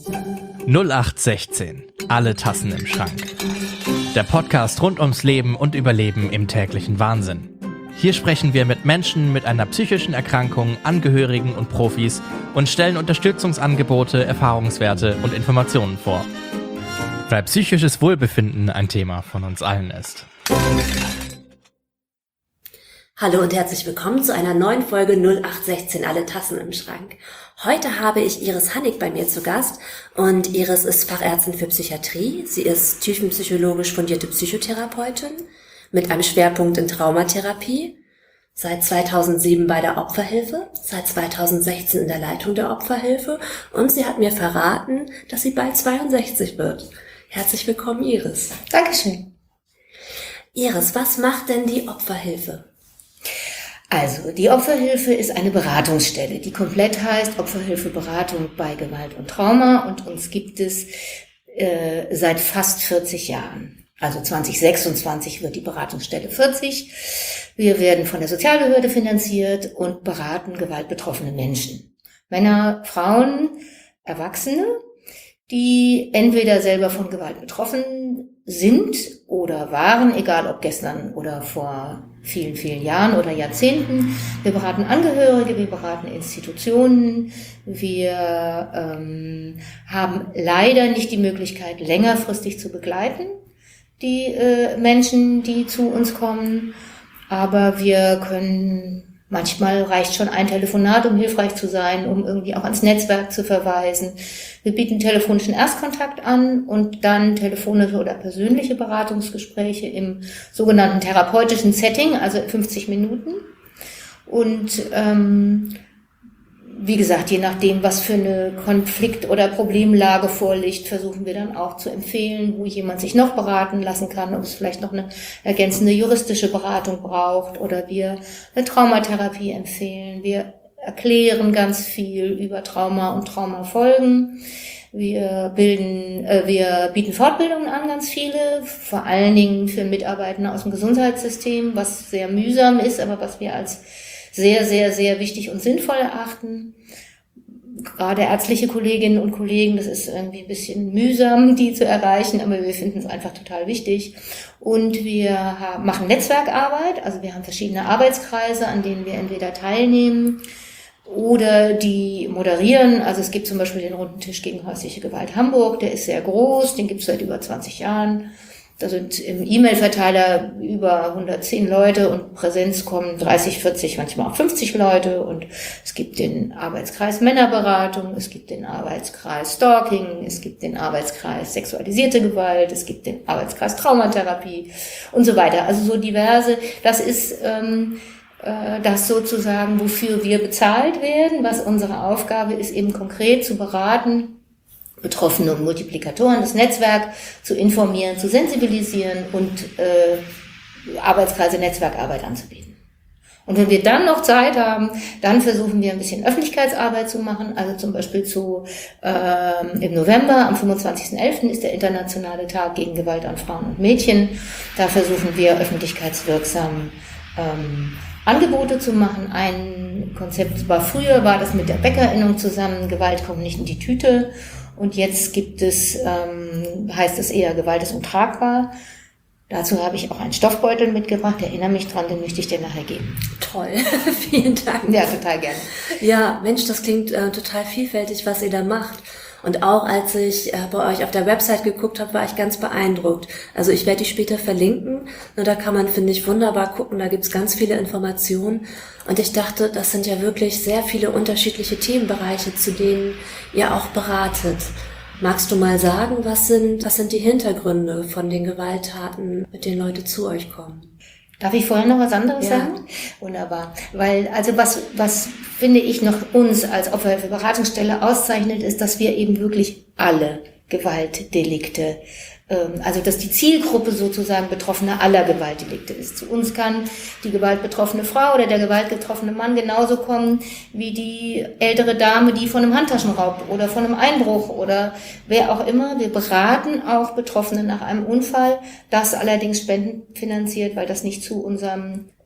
0816. Alle Tassen im Schrank. Der Podcast rund ums Leben und Überleben im täglichen Wahnsinn. Hier sprechen wir mit Menschen mit einer psychischen Erkrankung, Angehörigen und Profis und stellen Unterstützungsangebote, Erfahrungswerte und Informationen vor. Weil psychisches Wohlbefinden ein Thema von uns allen ist. Hallo und herzlich willkommen zu einer neuen Folge 0816 Alle Tassen im Schrank. Heute habe ich Iris Hannig bei mir zu Gast und Iris ist Fachärztin für Psychiatrie. Sie ist tiefenpsychologisch fundierte Psychotherapeutin mit einem Schwerpunkt in Traumatherapie. Seit 2007 bei der Opferhilfe, seit 2016 in der Leitung der Opferhilfe und sie hat mir verraten, dass sie bald 62 wird. Herzlich willkommen, Iris. Dankeschön. Iris, was macht denn die Opferhilfe? Also, die Opferhilfe ist eine Beratungsstelle, die komplett heißt Opferhilfe Beratung bei Gewalt und Trauma und uns gibt es seit fast 40 Jahren. Also 2026 wird die Beratungsstelle 40. Wir werden von der Sozialbehörde finanziert und beraten gewaltbetroffene Menschen. Männer, Frauen, Erwachsene, die entweder selber von Gewalt betroffen sind oder waren, egal ob gestern oder vor vielen, vielen Jahren oder Jahrzehnten. Wir beraten Angehörige, wir beraten Institutionen. Wir haben leider nicht die Möglichkeit, längerfristig zu begleiten, die Menschen, die zu uns kommen. Aber wir können, manchmal reicht schon ein Telefonat, um hilfreich zu sein, um irgendwie auch ans Netzwerk zu verweisen. Wir bieten telefonischen Erstkontakt an und dann telefonische oder persönliche Beratungsgespräche im sogenannten therapeutischen Setting, also 50 Minuten. Und wie gesagt, je nachdem, was für eine Konflikt- oder Problemlage vorliegt, versuchen wir dann auch zu empfehlen, wo jemand sich noch beraten lassen kann, ob es vielleicht noch eine ergänzende juristische Beratung braucht oder wir eine Traumatherapie empfehlen. Wir erklären ganz viel über Trauma und Traumafolgen. Wir bieten Fortbildungen an, ganz viele, vor allen Dingen für Mitarbeitende aus dem Gesundheitssystem, was sehr mühsam ist, aber was wir als sehr, sehr, sehr wichtig und sinnvoll erachten. Gerade ärztliche Kolleginnen und Kollegen, das ist irgendwie ein bisschen mühsam, die zu erreichen, aber wir finden es einfach total wichtig. Und wir machen Netzwerkarbeit, also wir haben verschiedene Arbeitskreise, an denen wir entweder teilnehmen oder die moderieren. Also es gibt zum Beispiel den Runden Tisch gegen häusliche Gewalt Hamburg, der ist sehr groß, den gibt es seit über 20 Jahren. Da sind im E-Mail-Verteiler über 110 Leute und Präsenz kommen 30, 40, manchmal auch 50 Leute. Und es gibt den Arbeitskreis Männerberatung, es gibt den Arbeitskreis Stalking, es gibt den Arbeitskreis sexualisierte Gewalt, es gibt den Arbeitskreis Traumatherapie und so weiter. Also so diverse. Das ist das sozusagen, wofür wir bezahlt werden, was unsere Aufgabe ist, eben konkret zu beraten, Betroffene und Multiplikatoren, das Netzwerk zu informieren, zu sensibilisieren und Arbeitskreise, Netzwerkarbeit anzubieten. Und wenn wir dann noch Zeit haben, dann versuchen wir ein bisschen Öffentlichkeitsarbeit zu machen. Also zum Beispiel im November, am 25.11. ist der internationale Tag gegen Gewalt an Frauen und Mädchen. Da versuchen wir öffentlichkeitswirksam Angebote zu machen. Ein Konzept früher war das mit der Bäckerinnung zusammen, Gewalt kommt nicht in die Tüte. Und jetzt gibt es, heißt es eher, Gewalt ist untragbar. Dazu habe ich auch einen Stoffbeutel mitgebracht, erinnere mich dran, den möchte ich dir nachher geben. Toll, vielen Dank. Ja, total gerne. Ja, Mensch, das klingt total vielfältig, was ihr da macht. Und auch als ich bei euch auf der Website geguckt habe, war ich ganz beeindruckt. Also ich werde die später verlinken. Nur da kann man, finde ich, wunderbar gucken. Da gibt's ganz viele Informationen. Und ich dachte, das sind ja wirklich sehr viele unterschiedliche Themenbereiche, zu denen ihr auch beratet. Magst du mal sagen, was sind die Hintergründe von den Gewalttaten, mit denen Leute zu euch kommen? Darf ich vorher noch was anderes sagen? Wunderbar. Weil, also was finde ich noch uns als Opferhilfe-Beratungsstelle auszeichnet, ist, dass wir eben wirklich alle Gewaltdelikte also dass die Zielgruppe sozusagen Betroffener aller Gewaltdelikte ist. Zu uns kann die gewaltbetroffene Frau oder der gewaltbetroffene Mann genauso kommen wie die ältere Dame, die von einem Handtaschenraub oder von einem Einbruch oder wer auch immer. Wir beraten auch Betroffene nach einem Unfall, das allerdings spendenfinanziert, weil das nicht zu unserem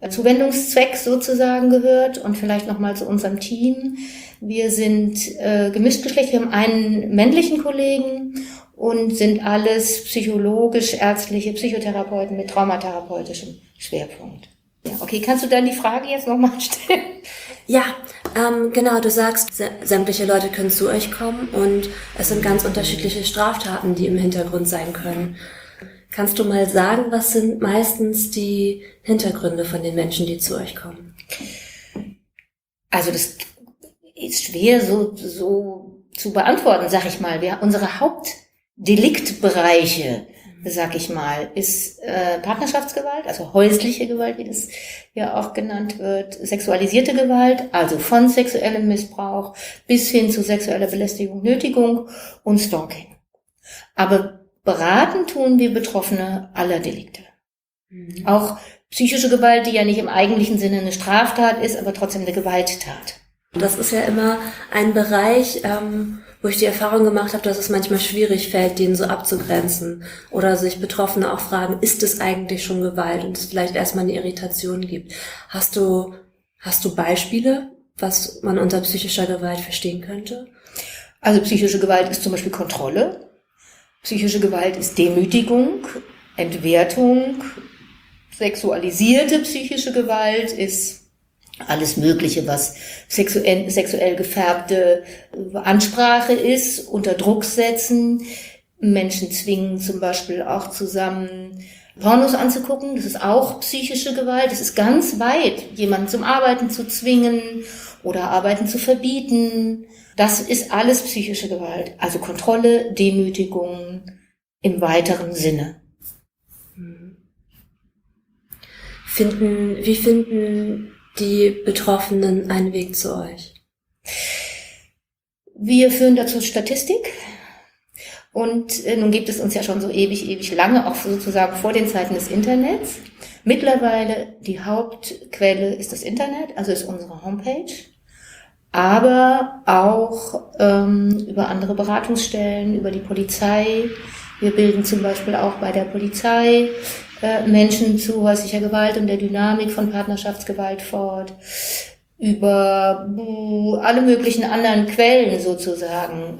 Zuwendungszweck sozusagen gehört. Und vielleicht nochmal zu unserem Team. Wir sind gemischt Geschlecht. Wir haben einen männlichen Kollegen und sind alles psychologisch-ärztliche Psychotherapeuten mit traumatherapeutischem Schwerpunkt. Ja, okay, kannst du dann die Frage jetzt nochmal stellen? Ja, genau, du sagst, sämtliche Leute können zu euch kommen und es sind ganz unterschiedliche Straftaten, die im Hintergrund sein können. Kannst du mal sagen, was sind meistens die Hintergründe von den Menschen, die zu euch kommen? Also das ist schwer so zu beantworten, sag ich mal. Unsere Hauptdeliktbereiche, sag ich mal, ist Partnerschaftsgewalt, also häusliche Gewalt, wie das ja auch genannt wird, sexualisierte Gewalt, also von sexuellem Missbrauch bis hin zu sexueller Belästigung, Nötigung und Stalking. Aber beraten tun wir Betroffene aller Delikte. Auch psychische Gewalt, die ja nicht im eigentlichen Sinne eine Straftat ist, aber trotzdem eine Gewalttat. Das ist ja immer ein Bereich, wo ich die Erfahrung gemacht habe, dass es manchmal schwierig fällt, den so abzugrenzen. Oder sich Betroffene auch fragen, ist es eigentlich schon Gewalt? Und es vielleicht erstmal eine Irritation gibt. Hast du Beispiele, was man unter psychischer Gewalt verstehen könnte? Also psychische Gewalt ist zum Beispiel Kontrolle. Psychische Gewalt ist Demütigung, Entwertung. Sexualisierte psychische Gewalt ist alles Mögliche, was sexuell gefärbte Ansprache ist, unter Druck setzen. Menschen zwingen zum Beispiel auch zusammen Pornos anzugucken. Das ist auch psychische Gewalt. Das ist ganz weit, jemanden zum Arbeiten zu zwingen oder Arbeiten zu verbieten. Das ist alles psychische Gewalt. Also Kontrolle, Demütigung im weiteren Sinne. Wie finden die Betroffenen einen Weg zu euch? Wir führen dazu Statistik. Und nun gibt es uns ja schon so ewig lange, auch sozusagen vor den Zeiten des Internets. Mittlerweile die Hauptquelle ist das Internet, also ist unsere Homepage. Aber auch über andere Beratungsstellen, über die Polizei. Wir bilden zum Beispiel auch bei der Polizei Menschen zu häuslicher Gewalt und der Dynamik von Partnerschaftsgewalt fort. Über alle möglichen anderen Quellen sozusagen.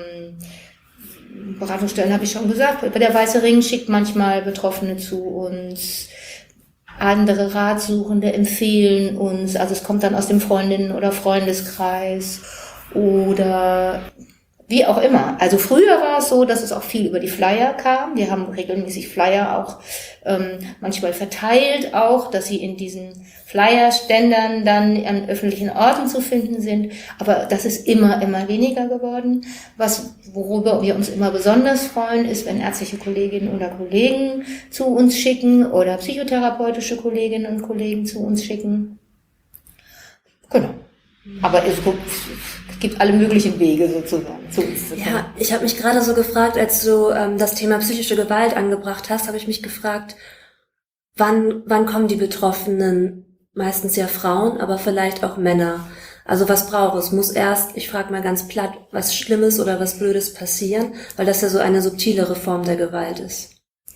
Beratungsstellen habe ich schon gesagt. Der Weiße Ring schickt manchmal Betroffene zu uns. Andere Ratsuchende empfehlen uns. Also es kommt dann aus dem Freundinnen- oder Freundeskreis oder wie auch immer. Also früher war es so, dass es auch viel über die Flyer kam. Wir haben regelmäßig Flyer auch manchmal verteilt, auch, dass sie in diesen Flyerständern dann an öffentlichen Orten zu finden sind. Aber das ist immer weniger geworden. Worüber wir uns immer besonders freuen, ist, wenn ärztliche Kolleginnen oder Kollegen zu uns schicken oder psychotherapeutische Kolleginnen und Kollegen zu uns schicken. Genau. Aber es gibt alle möglichen Wege sozusagen zu uns zu kommen. Ja, ich habe mich gerade so gefragt, als du das Thema psychische Gewalt angebracht hast, habe ich mich gefragt, wann kommen die Betroffenen? Meistens ja Frauen, aber vielleicht auch Männer. Also was braucht es? Muss erst, ich frage mal ganz platt, was Schlimmes oder was Blödes passieren? Weil das ja so eine subtilere Form der Gewalt ist.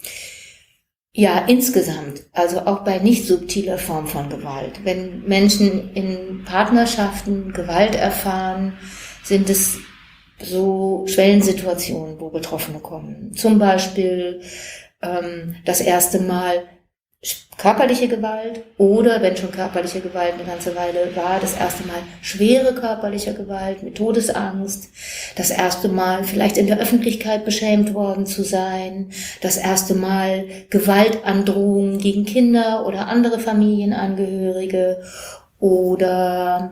Ja, insgesamt, also auch bei nicht subtiler Form von Gewalt. Wenn Menschen in Partnerschaften Gewalt erfahren, sind es so Schwellensituationen, wo Betroffene kommen. Zum Beispiel das erste Mal körperliche Gewalt oder, wenn schon körperliche Gewalt eine ganze Weile war, das erste Mal schwere körperliche Gewalt mit Todesangst, das erste Mal vielleicht in der Öffentlichkeit beschämt worden zu sein, das erste Mal Gewaltandrohungen gegen Kinder oder andere Familienangehörige oder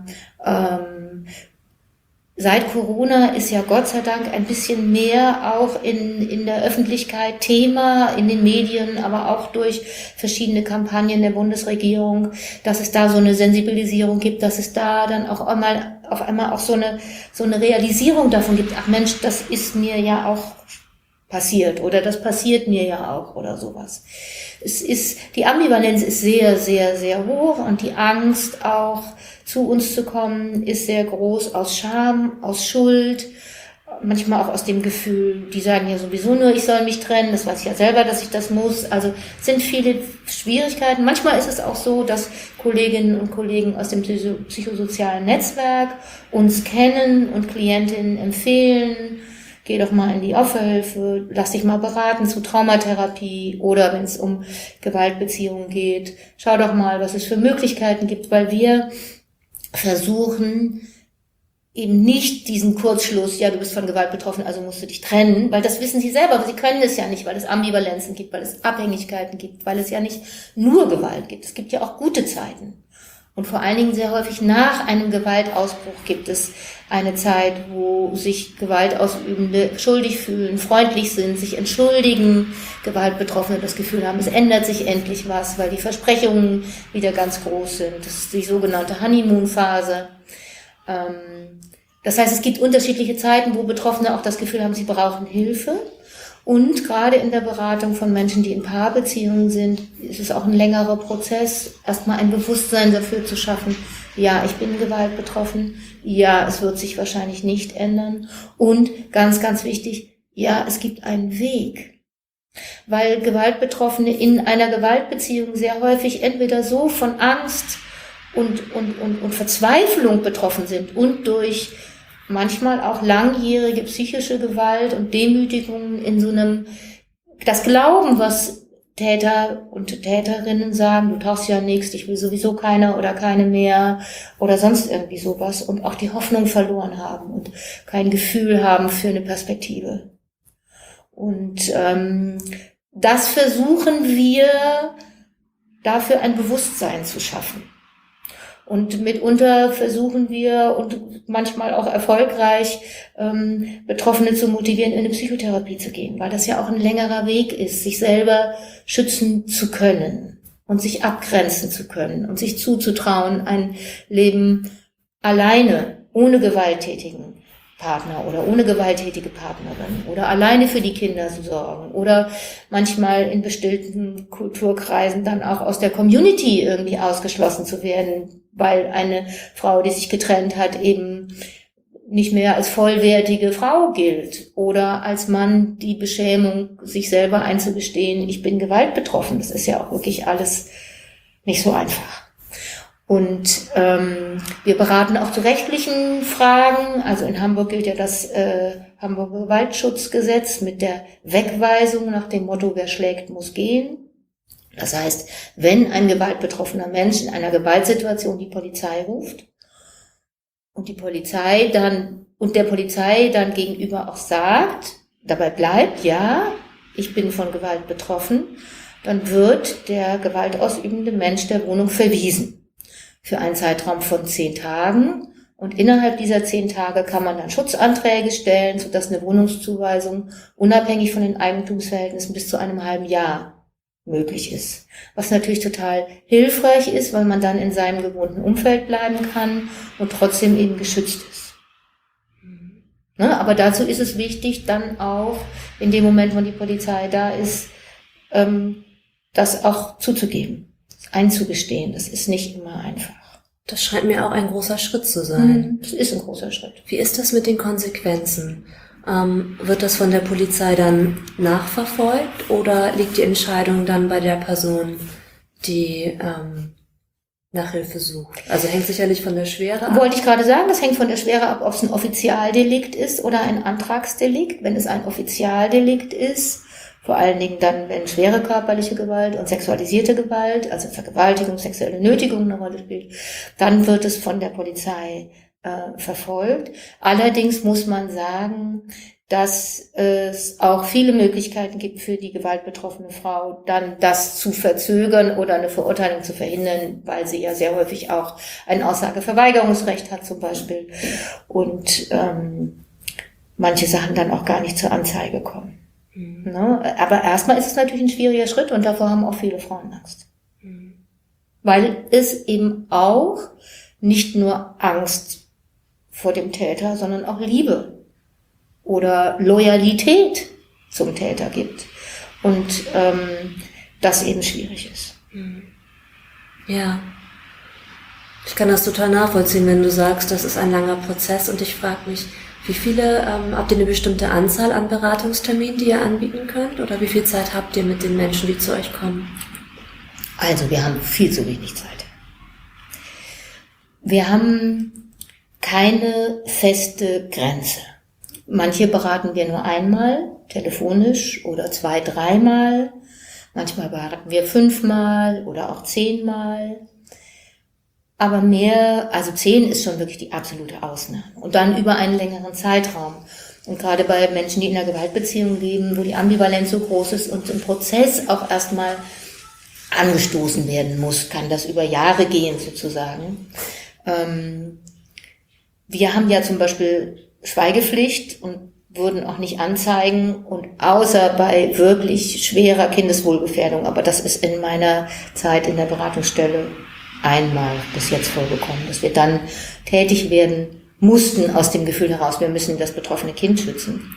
seit Corona ist ja Gott sei Dank ein bisschen mehr auch in der Öffentlichkeit Thema, in den Medien, aber auch durch verschiedene Kampagnen der Bundesregierung, dass es da so eine Sensibilisierung gibt, dass es da dann auch auf einmal auch so eine Realisierung davon gibt, ach Mensch, das ist mir ja auch passiert oder das passiert mir ja auch oder sowas. Die Ambivalenz ist sehr, sehr, sehr hoch und die Angst auch zu uns zu kommen ist sehr groß aus Scham, aus Schuld, manchmal auch aus dem Gefühl, die sagen ja sowieso nur, ich soll mich trennen, das weiß ich ja selber, dass ich das muss. Also es sind viele Schwierigkeiten. Manchmal ist es auch so, dass Kolleginnen und Kollegen aus dem psychosozialen Netzwerk uns kennen und Klientinnen empfehlen, geh doch mal in die Opferhilfe, lass dich mal beraten zu Traumatherapie oder wenn es um Gewaltbeziehungen geht, schau doch mal, was es für Möglichkeiten gibt, weil wir versuchen, eben nicht diesen Kurzschluss, ja, du bist von Gewalt betroffen, also musst du dich trennen, weil das wissen sie selber, aber sie können es ja nicht, weil es Ambivalenzen gibt, weil es Abhängigkeiten gibt, weil es ja nicht nur Gewalt gibt. Es gibt ja auch gute Zeiten. Und vor allen Dingen sehr häufig nach einem Gewaltausbruch gibt es eine Zeit, wo sich Gewaltausübende schuldig fühlen, freundlich sind, sich entschuldigen, Gewaltbetroffene das Gefühl haben, es ändert sich endlich was, weil die Versprechungen wieder ganz groß sind. Das ist die sogenannte Honeymoon-Phase. Das heißt, es gibt unterschiedliche Zeiten, wo Betroffene auch das Gefühl haben, sie brauchen Hilfe. Und gerade in der Beratung von Menschen, die in Paarbeziehungen sind, ist es auch ein längerer Prozess, erstmal ein Bewusstsein dafür zu schaffen, ja, ich bin Gewalt betroffen, ja, es wird sich wahrscheinlich nicht ändern. Und ganz, ganz wichtig, ja, es gibt einen Weg. Weil Gewaltbetroffene in einer Gewaltbeziehung sehr häufig entweder so von Angst und Verzweiflung betroffen sind und durch manchmal auch langjährige psychische Gewalt und Demütigungen in so einem, das Glauben, was Täter und Täterinnen sagen, du tauchst ja nichts, ich will sowieso keiner oder keine mehr oder sonst irgendwie sowas und auch die Hoffnung verloren haben und kein Gefühl haben für eine Perspektive. Und das versuchen wir, dafür ein Bewusstsein zu schaffen. Und mitunter versuchen wir und manchmal auch erfolgreich Betroffene zu motivieren, in eine Psychotherapie zu gehen, weil das ja auch ein längerer Weg ist, sich selber schützen zu können und sich abgrenzen zu können und sich zuzutrauen, ein Leben alleine, ohne gewalttätigen Partner oder ohne gewalttätige Partnerin oder alleine für die Kinder zu sorgen oder manchmal in bestimmten Kulturkreisen dann auch aus der Community irgendwie ausgeschlossen zu werden, weil eine Frau, die sich getrennt hat, eben nicht mehr als vollwertige Frau gilt oder als Mann die Beschämung, sich selber einzugestehen, ich bin gewaltbetroffen. Das ist ja auch wirklich alles nicht so einfach. Und wir beraten auch zu rechtlichen Fragen. Also in Hamburg gilt ja das Hamburger Gewaltschutzgesetz mit der Wegweisung nach dem Motto, wer schlägt, muss gehen. Das heißt, wenn ein gewaltbetroffener Mensch in einer Gewaltsituation die Polizei ruft und der Polizei dann gegenüber auch sagt, dabei bleibt, ja, ich bin von Gewalt betroffen, dann wird der gewaltausübende Mensch der Wohnung verwiesen. Für einen Zeitraum von 10 Tagen. Und innerhalb dieser 10 Tage kann man dann Schutzanträge stellen, sodass eine Wohnungszuweisung unabhängig von den Eigentumsverhältnissen bis zu einem halben Jahr möglich ist. Was natürlich total hilfreich ist, weil man dann in seinem gewohnten Umfeld bleiben kann und trotzdem eben geschützt ist. Ne? Aber dazu ist es wichtig, dann auch in dem Moment, wo die Polizei da ist, das auch zuzugeben, einzugestehen. Das ist nicht immer einfach. Das scheint mir auch ein großer Schritt zu sein. Das ist ein großer Schritt. Wie ist das mit den Konsequenzen? Wird das von der Polizei dann nachverfolgt oder liegt die Entscheidung dann bei der Person, die nach Hilfe sucht? Also hängt sicherlich von der Schwere ab. Wollte ich gerade sagen, das hängt von der Schwere ab, ob es ein Offizialdelikt ist oder ein Antragsdelikt. Wenn es ein Offizialdelikt ist, vor allen Dingen dann, wenn schwere körperliche Gewalt und sexualisierte Gewalt, also Vergewaltigung, sexuelle Nötigung eine Rolle spielt, dann wird es von der Polizei verfolgt. Allerdings muss man sagen, dass es auch viele Möglichkeiten gibt für die gewaltbetroffene Frau, dann das zu verzögern oder eine Verurteilung zu verhindern, weil sie ja sehr häufig auch ein Aussageverweigerungsrecht hat zum Beispiel und manche Sachen dann auch gar nicht zur Anzeige kommen. Ne? Aber erstmal ist es natürlich ein schwieriger Schritt und davor haben auch viele Frauen Angst. Weil es eben auch nicht nur Angst vor dem Täter, sondern auch Liebe oder Loyalität zum Täter gibt. Und das eben schwierig ist. Ja. Ich kann das total nachvollziehen, wenn du sagst, das ist ein langer Prozess und ich frage mich, Wie viele, habt ihr eine bestimmte Anzahl an Beratungsterminen, die ihr anbieten könnt? Oder wie viel Zeit habt ihr mit den Menschen, die zu euch kommen? Also wir haben viel zu wenig Zeit. Wir haben keine feste Grenze. Manche beraten wir nur einmal, telefonisch, oder 2-, 3-mal. Manchmal beraten wir 5-mal oder auch 10-mal. Aber mehr, also 10 ist schon wirklich die absolute Ausnahme. Und dann über einen längeren Zeitraum. Und gerade bei Menschen, die in einer Gewaltbeziehung leben, wo die Ambivalenz so groß ist und im Prozess auch erstmal angestoßen werden muss, kann das über Jahre gehen sozusagen. Wir haben ja zum Beispiel Schweigepflicht und würden auch nicht anzeigen, und außer bei wirklich schwerer Kindeswohlgefährdung, aber das ist in meiner Zeit in der Beratungsstelle einmal bis jetzt vorgekommen, dass wir dann tätig werden mussten aus dem Gefühl heraus, wir müssen das betroffene Kind schützen.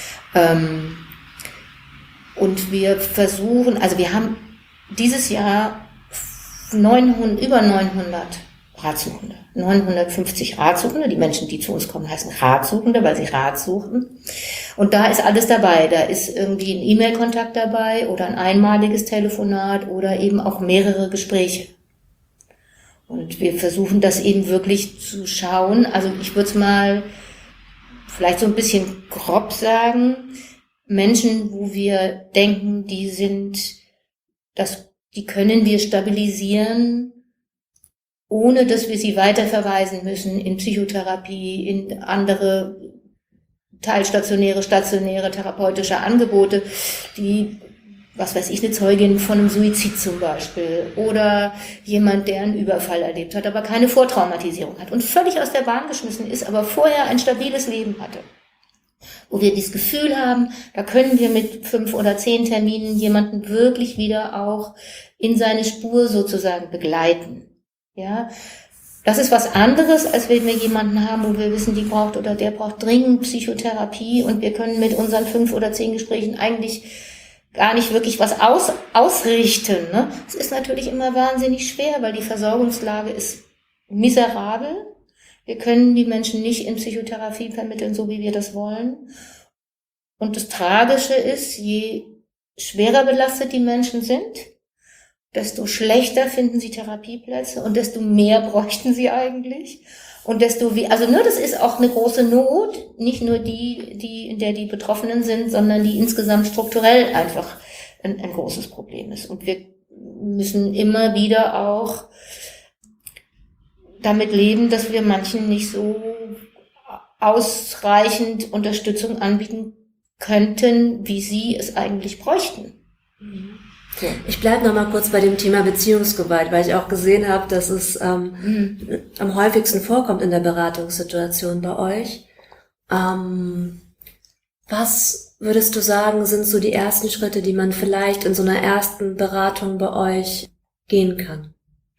Und wir versuchen, also wir haben dieses Jahr über 900 Ratsuchende, 950 Ratsuchende. Die Menschen, die zu uns kommen, heißen Ratsuchende, weil sie Rat suchen. Und da ist alles dabei. Da ist irgendwie ein E-Mail-Kontakt dabei oder ein einmaliges Telefonat oder eben auch mehrere Gespräche. Und wir versuchen das eben wirklich zu schauen. Also ich würde es mal vielleicht so ein bisschen grob sagen. Menschen, wo wir denken, die können wir stabilisieren, ohne dass wir sie weiterverweisen müssen in Psychotherapie, in andere teilstationäre, stationäre therapeutische Angebote, die, was weiß ich, eine Zeugin von einem Suizid zum Beispiel oder jemand, der einen Überfall erlebt hat, aber keine Vortraumatisierung hat und völlig aus der Bahn geschmissen ist, aber vorher ein stabiles Leben hatte. Wo wir das Gefühl haben, da können wir mit 5 oder 10 Terminen jemanden wirklich wieder auch in seine Spur sozusagen begleiten. Ja, das ist was anderes, als wenn wir jemanden haben, wo wir wissen, die braucht oder der braucht dringend Psychotherapie und wir können mit unseren 5 oder 10 Gesprächen eigentlich gar nicht wirklich was ausrichten. Ne? Es ist natürlich immer wahnsinnig schwer, weil die Versorgungslage ist miserabel. Wir können die Menschen nicht in Psychotherapie vermitteln, so wie wir das wollen. Und das Tragische ist, je schwerer belastet die Menschen sind, desto schlechter finden sie Therapieplätze und desto mehr bräuchten sie eigentlich. Und das ist auch eine große Not, nicht nur die, in der die Betroffenen sind, sondern die insgesamt strukturell einfach ein großes Problem ist. Und wir müssen immer wieder auch damit leben, dass wir manchen nicht so ausreichend Unterstützung anbieten könnten, wie sie es eigentlich bräuchten. So. Ich bleibe noch mal kurz bei dem Thema Beziehungsgewalt, weil ich auch gesehen habe, dass es am häufigsten vorkommt in der Beratungssituation bei euch. Was würdest du sagen, sind so die ersten Schritte, die man vielleicht in so einer ersten Beratung bei euch gehen kann?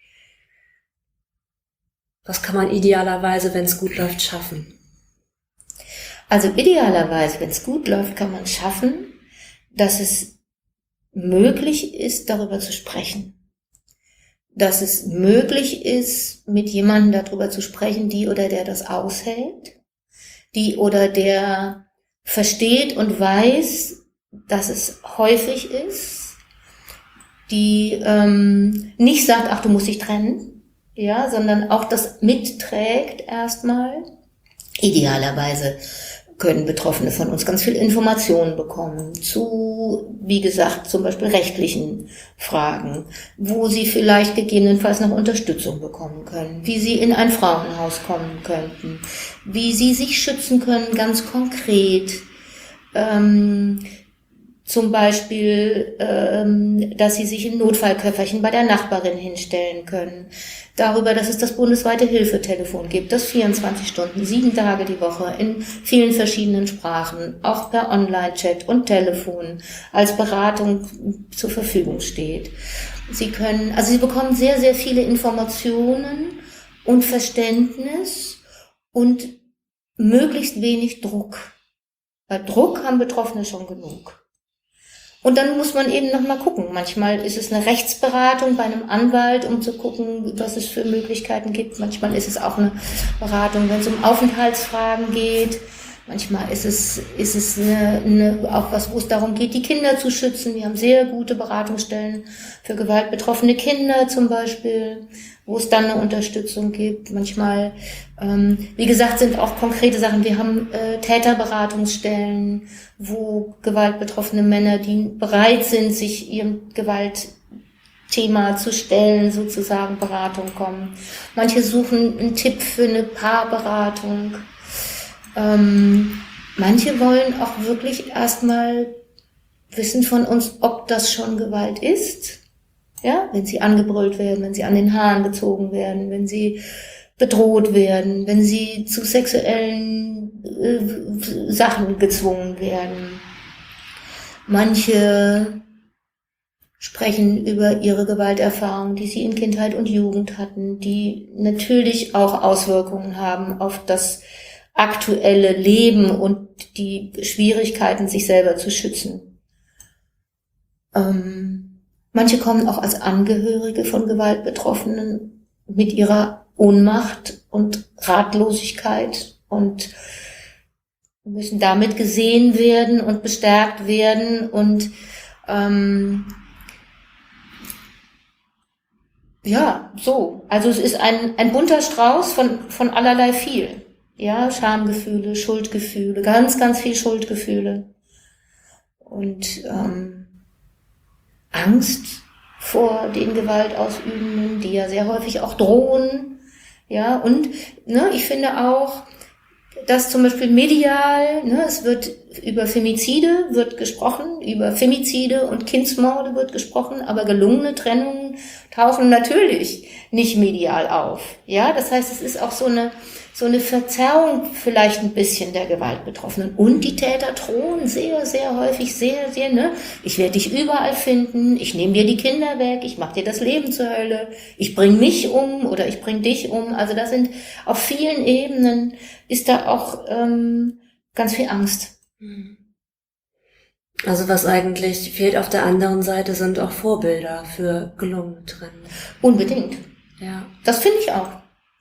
Was kann man idealerweise, wenn es gut läuft, schaffen? Also idealerweise, wenn es gut läuft, kann man schaffen, dass es möglich ist, darüber zu sprechen. Dass es möglich ist, mit jemandem darüber zu sprechen, die oder der das aushält, die oder der versteht und weiß, dass es häufig ist, die nicht sagt, ach, du musst dich trennen, ja, sondern auch das mitträgt erstmal. Idealerweise können Betroffene von uns ganz viel Informationen bekommen zu, wie gesagt, zum Beispiel rechtlichen Fragen, wo sie vielleicht gegebenenfalls noch Unterstützung bekommen können, wie sie in ein Frauenhaus kommen könnten, wie sie sich schützen können, ganz konkret. Zum Beispiel, dass sie sich ein Notfallköfferchen bei der Nachbarin hinstellen können. Darüber, dass es das bundesweite Hilfetelefon gibt, das 24 Stunden, 7 Tage die Woche in vielen verschiedenen Sprachen, auch per Online-Chat und Telefon als Beratung zur Verfügung steht. Sie bekommen sehr, sehr viele Informationen und Verständnis und möglichst wenig Druck. Weil Druck haben Betroffene schon genug. Und dann muss man eben nochmal gucken. Manchmal ist es eine Rechtsberatung bei einem Anwalt, um zu gucken, was es für Möglichkeiten gibt. Manchmal ist es auch eine Beratung, wenn es um Aufenthaltsfragen geht. Manchmal ist es auch was, wo es darum geht, die Kinder zu schützen. Wir haben sehr gute Beratungsstellen für gewaltbetroffene Kinder zum Beispiel, wo es dann eine Unterstützung gibt. Manchmal, wie gesagt, sind auch konkrete Sachen. Wir haben Täterberatungsstellen, wo gewaltbetroffene Männer, die bereit sind, sich ihrem Gewaltthema zu stellen, sozusagen Beratung kommen. Manche suchen einen Tipp für eine Paarberatung. Manche wollen auch wirklich erstmal wissen von uns, ob das schon Gewalt ist. Ja, wenn sie angebrüllt werden, wenn sie an den Haaren gezogen werden, wenn sie bedroht werden, wenn sie zu sexuellen Sachen gezwungen werden. Manche sprechen über ihre Gewalterfahrungen, die sie in Kindheit und Jugend hatten, die natürlich auch Auswirkungen haben auf das aktuelle Leben und die Schwierigkeiten, sich selber zu schützen. Manche kommen auch als Angehörige von Gewaltbetroffenen mit ihrer Ohnmacht und Ratlosigkeit und müssen damit gesehen werden und bestärkt werden und also es ist ein bunter Strauß von allerlei viel. Ja, Schamgefühle, Schuldgefühle, ganz, ganz viel Schuldgefühle. Und Angst vor den Gewaltausübenden, die ja sehr häufig auch drohen. Ja, und ich finde auch, dass zum Beispiel medial, es wird über Femizide wird gesprochen, über Femizide und Kindsmorde wird gesprochen, aber gelungene Trennungen tauchen natürlich nicht medial auf. Ja, das heißt, es ist auch so eine Verzerrung vielleicht ein bisschen der Gewaltbetroffenen. Und die Täter drohen sehr, sehr häufig, sehr, sehr, ich werde dich überall finden, ich nehme dir die Kinder weg, ich mache dir das Leben zur Hölle, ich bring mich um oder ich bring dich um. Also da sind auf vielen Ebenen, ist da auch ganz viel Angst. Also was eigentlich fehlt auf der anderen Seite, sind auch Vorbilder für gelungene Trennung. Unbedingt. Ja. Das finde ich auch.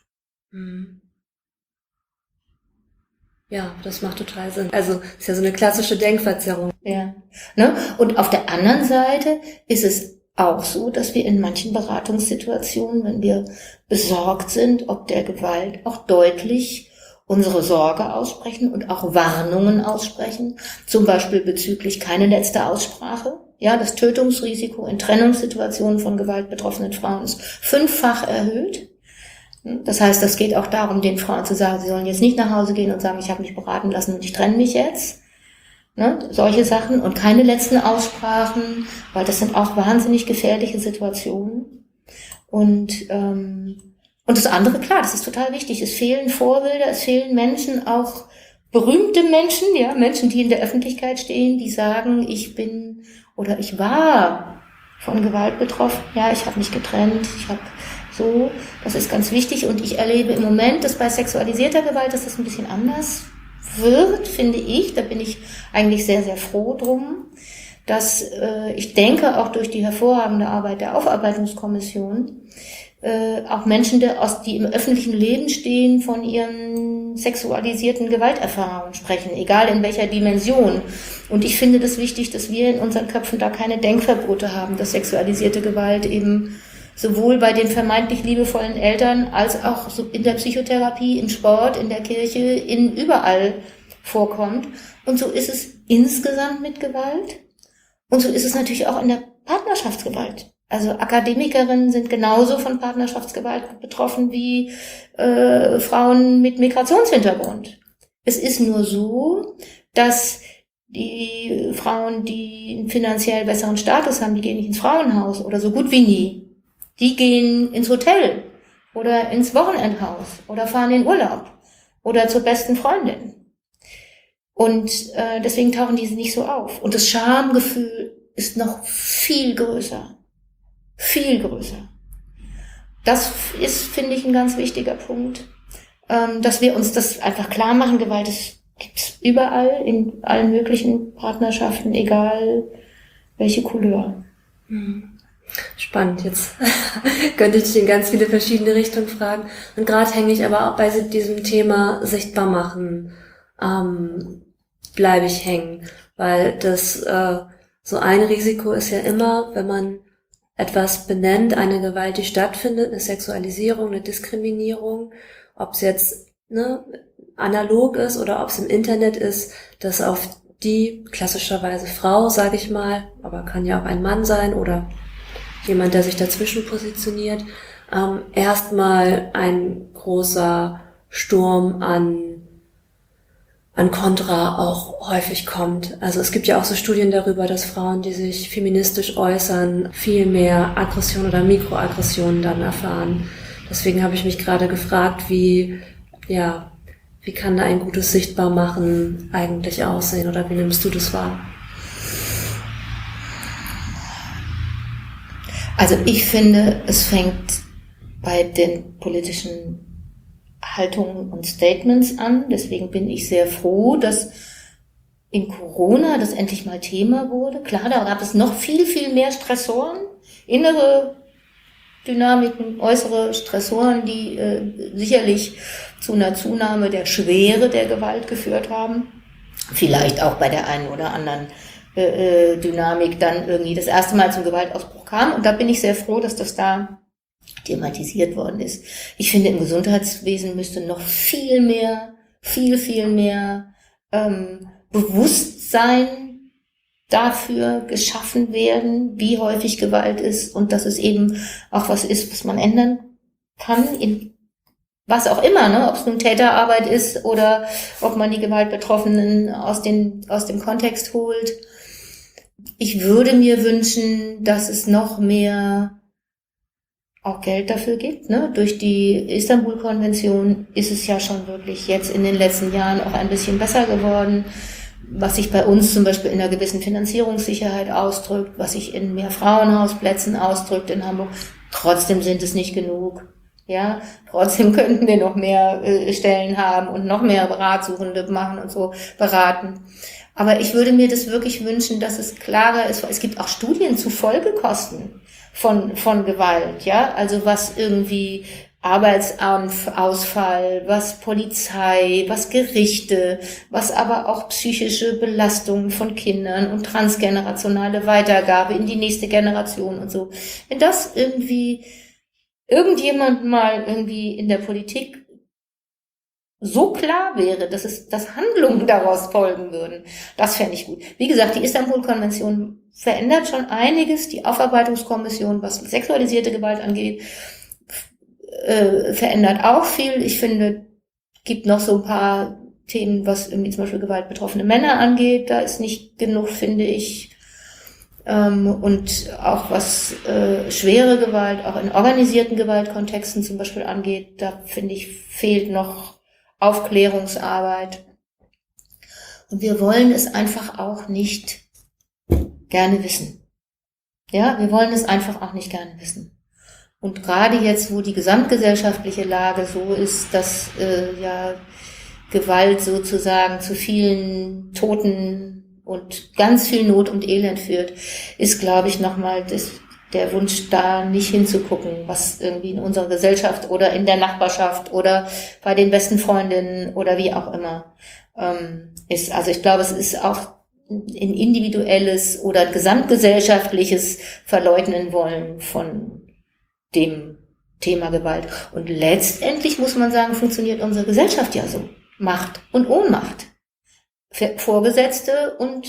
Ja, das macht total Sinn. Also ist ja so eine klassische Denkverzerrung. Ja. Und auf der anderen Seite ist es auch so, dass wir in manchen Beratungssituationen, wenn wir besorgt sind, ob der Gewalt, auch deutlich unsere Sorge aussprechen und auch Warnungen aussprechen, zum Beispiel bezüglich keine letzte Aussprache. Ja, das Tötungsrisiko in Trennungssituationen von gewaltbetroffenen Frauen ist 5-fach erhöht. Das heißt, das geht auch darum, den Frauen zu sagen, sie sollen jetzt nicht nach Hause gehen und sagen, ich habe mich beraten lassen und ich trenne mich jetzt. Solche Sachen und keine letzten Aussprachen, weil das sind auch wahnsinnig gefährliche Situationen. Und das andere, klar, das ist total wichtig. Es fehlen Vorbilder, es fehlen Menschen, auch berühmte Menschen, ja, Menschen, die in der Öffentlichkeit stehen, die sagen, ich bin oder ich war von Gewalt betroffen. Ja, ich habe mich getrennt, das ist ganz wichtig. Und ich erlebe im Moment, dass bei sexualisierter Gewalt, dass das ein bisschen anders wird, finde ich. Da bin ich eigentlich sehr, sehr froh drum, dass ich denke, auch durch die hervorragende Arbeit der Aufarbeitungskommission, auch Menschen, die im öffentlichen Leben stehen, von ihren sexualisierten Gewalterfahrungen sprechen, egal in welcher Dimension. Und ich finde das wichtig, dass wir in unseren Köpfen da keine Denkverbote haben, dass sexualisierte Gewalt eben sowohl bei den vermeintlich liebevollen Eltern als auch so in der Psychotherapie, im Sport, in der Kirche, überall vorkommt. Und so ist es insgesamt mit Gewalt. Und so ist es natürlich auch in der Partnerschaftsgewalt. Also Akademikerinnen sind genauso von Partnerschaftsgewalt betroffen wie Frauen mit Migrationshintergrund. Es ist nur so, dass die Frauen, die einen finanziell besseren Status haben, die gehen nicht ins Frauenhaus oder so gut wie nie. Die gehen ins Hotel oder ins Wochenendhaus oder fahren in Urlaub oder zur besten Freundin. Und deswegen tauchen diese nicht so auf. Und das Schamgefühl ist noch viel größer. Viel größer. Das ist, finde ich, ein ganz wichtiger Punkt, dass wir uns das einfach klar machen. Gewalt gibt's überall, in allen möglichen Partnerschaften, egal welche Couleur. Spannend, jetzt könnte ich dich in ganz viele verschiedene Richtungen fragen. Und gerade hänge ich aber auch bei diesem Thema sichtbar machen bleibe ich hängen. Weil das so ein Risiko ist ja immer, wenn man etwas benennt, eine Gewalt, die stattfindet, eine Sexualisierung, eine Diskriminierung, ob es jetzt analog ist oder ob es im Internet ist, dass auf die klassischerweise Frau, sage ich mal, aber kann ja auch ein Mann sein oder jemand, der sich dazwischen positioniert, erstmal ein großer Sturm an Kontra auch häufig kommt. Also es gibt ja auch so Studien darüber, dass Frauen, die sich feministisch äußern, viel mehr Aggression oder Mikroaggressionen dann erfahren. Deswegen habe ich mich gerade gefragt, wie kann da ein gutes Sichtbarmachen eigentlich aussehen oder wie nimmst du das wahr? Also ich finde, es fängt bei den politischen Haltungen und Statements an. Deswegen bin ich sehr froh, dass in Corona das endlich mal Thema wurde. Klar, da gab es noch viel, viel mehr Stressoren, innere Dynamiken, äußere Stressoren, die sicherlich zu einer Zunahme der Schwere der Gewalt geführt haben. Vielleicht auch bei der einen oder anderen Dynamik dann irgendwie das erste Mal zum Gewaltausbruch kam. Und da bin ich sehr froh, dass das da thematisiert worden ist. Ich finde, im Gesundheitswesen müsste noch viel mehr Bewusstsein dafür geschaffen werden, wie häufig Gewalt ist und dass es eben auch was ist, was man ändern kann, in was auch immer, ne? Ob es nun Täterarbeit ist oder ob man die Gewaltbetroffenen aus dem Kontext holt. Ich würde mir wünschen, dass es noch mehr auch Geld dafür gibt, ne? Durch die Istanbul-Konvention ist es ja schon wirklich jetzt in den letzten Jahren auch ein bisschen besser geworden, was sich bei uns zum Beispiel in einer gewissen Finanzierungssicherheit ausdrückt, was sich in mehr Frauenhausplätzen ausdrückt in Hamburg. Trotzdem sind es nicht genug. Ja, trotzdem könnten wir noch mehr Stellen haben und noch mehr Ratsuchende machen und so beraten. Aber ich würde mir das wirklich wünschen, dass es klarer ist. Es gibt auch Studien zu Folgekosten von Gewalt, ja, also was irgendwie Arbeitsausfall, was Polizei, was Gerichte, was aber auch psychische Belastungen von Kindern und transgenerationale Weitergabe in die nächste Generation und so. Wenn das irgendwie irgendjemand mal irgendwie in der Politik so klar wäre, dass Handlungen daraus folgen würden, das fände ich gut. Wie gesagt, die Istanbul-Konvention verändert schon einiges. Die Aufarbeitungskommission, was sexualisierte Gewalt angeht, verändert auch viel. Ich finde, gibt noch so ein paar Themen, was irgendwie zum Beispiel gewaltbetroffene Männer angeht. Da ist nicht genug, finde ich. Und auch was schwere Gewalt, auch in organisierten Gewaltkontexten zum Beispiel angeht, da finde ich, fehlt noch Aufklärungsarbeit. Und wir wollen es einfach auch nicht gerne wissen. Ja, wir wollen es einfach auch nicht gerne wissen. Und gerade jetzt, wo die gesamtgesellschaftliche Lage so ist, dass Gewalt sozusagen zu vielen Toten und ganz viel Not und Elend führt, ist, glaube ich, nochmal der Wunsch, da nicht hinzugucken, was irgendwie in unserer Gesellschaft oder in der Nachbarschaft oder bei den besten Freundinnen oder wie auch immer ist. Also ich glaube, es ist auch ein individuelles oder gesamtgesellschaftliches Verleugnen wollen von dem Thema Gewalt. Und letztendlich muss man sagen, funktioniert unsere Gesellschaft ja so. Macht und Ohnmacht. Vorgesetzte und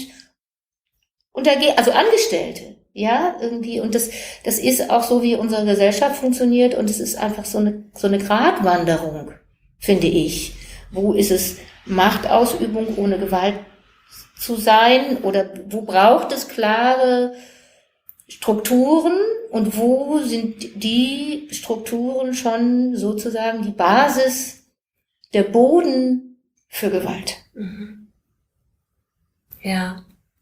also Angestellte. Ja, irgendwie. Und das ist auch so, wie unsere Gesellschaft funktioniert. Und es ist einfach so eine Gratwanderung, finde ich. Wo ist es Machtausübung ohne Gewalt zu sein? Oder wo braucht es klare Strukturen? Und wo sind die Strukturen schon sozusagen die Basis, der Boden für Gewalt? Mhm. Ja.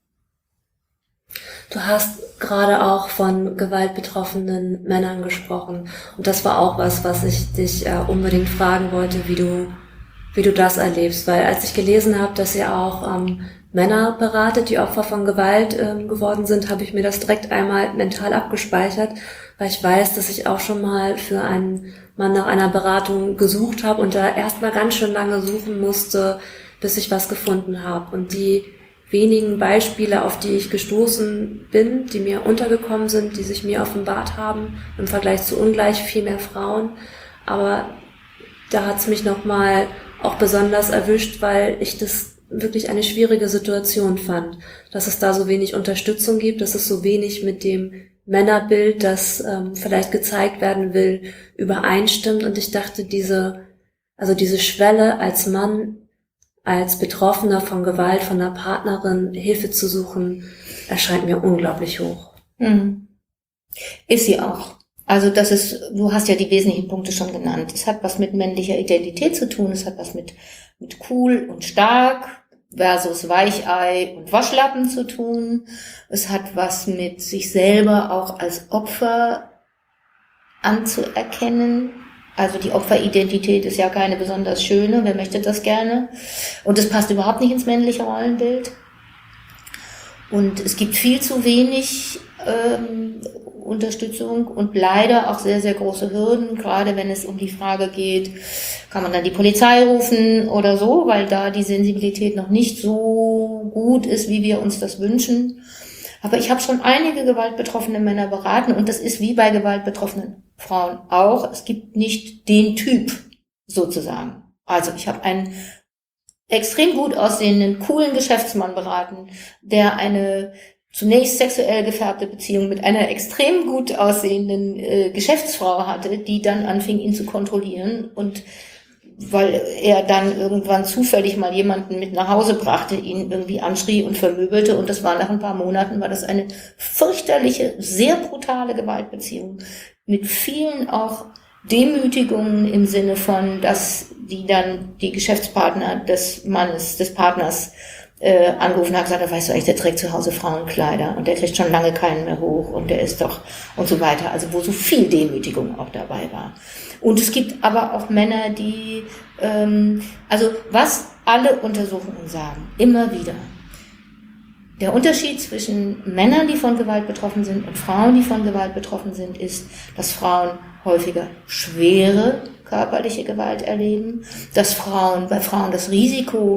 Du hast gerade auch von gewaltbetroffenen Männern gesprochen. Und das war auch was ich dich unbedingt fragen wollte, wie du das erlebst. Weil als ich gelesen habe, dass ihr auch Männer beratet, die Opfer von Gewalt geworden sind, habe ich mir das direkt einmal mental abgespeichert, weil ich weiß, dass ich auch schon mal für einen Mann nach einer Beratung gesucht habe und da erstmal ganz schön lange suchen musste, bis ich was gefunden habe. Und die wenigen Beispiele, auf die ich gestoßen bin, die mir untergekommen sind, die sich mir offenbart haben, im Vergleich zu ungleich viel mehr Frauen. Aber da hat es mich nochmal auch besonders erwischt, weil ich das wirklich eine schwierige Situation fand, dass es da so wenig Unterstützung gibt, dass es so wenig mit dem Männerbild, das vielleicht gezeigt werden will, übereinstimmt. Und ich dachte, diese Schwelle als Mann, als Betroffener von Gewalt, von einer Partnerin Hilfe zu suchen, erscheint mir unglaublich hoch. Mhm. Ist sie auch. Also du hast ja die wesentlichen Punkte schon genannt. Es hat was mit männlicher Identität zu tun, es hat was mit cool und stark versus Weichei und Waschlappen zu tun. Es hat was mit sich selber auch als Opfer anzuerkennen. Also die Opferidentität ist ja keine besonders schöne, wer möchte das gerne? Und es passt überhaupt nicht ins männliche Rollenbild. Und es gibt viel zu wenig Unterstützung und leider auch sehr, sehr große Hürden, gerade wenn es um die Frage geht, kann man dann die Polizei rufen oder so, weil da die Sensibilität noch nicht so gut ist, wie wir uns das wünschen. Aber ich habe schon einige gewaltbetroffene Männer beraten und das ist wie bei gewaltbetroffenen Frauen auch. Es gibt nicht den Typ sozusagen. Also ich habe einen extrem gut aussehenden, coolen Geschäftsmann beraten, der eine zunächst sexuell gefärbte Beziehung mit einer extrem gut aussehenden Geschäftsfrau hatte, die dann anfing, ihn zu kontrollieren. Und weil er dann irgendwann zufällig mal jemanden mit nach Hause brachte, ihn irgendwie anschrie und vermöbelte. Und das war nach ein paar Monaten, war das eine fürchterliche, sehr brutale Gewaltbeziehung mit vielen auch Demütigungen im Sinne von, dass die Geschäftspartner des Partners angerufen hat, gesagt, weißt du eigentlich, der trägt zu Hause Frauenkleider und der kriegt schon lange keinen mehr hoch und der ist doch und so weiter. Also wo so viel Demütigung auch dabei war. Und es gibt aber auch Männer, die, also was alle Untersuchungen sagen, immer wieder, der Unterschied zwischen Männern, die von Gewalt betroffen sind und Frauen, die von Gewalt betroffen sind, ist, dass Frauen häufiger schwere körperliche Gewalt erleben, dass bei Frauen das Risiko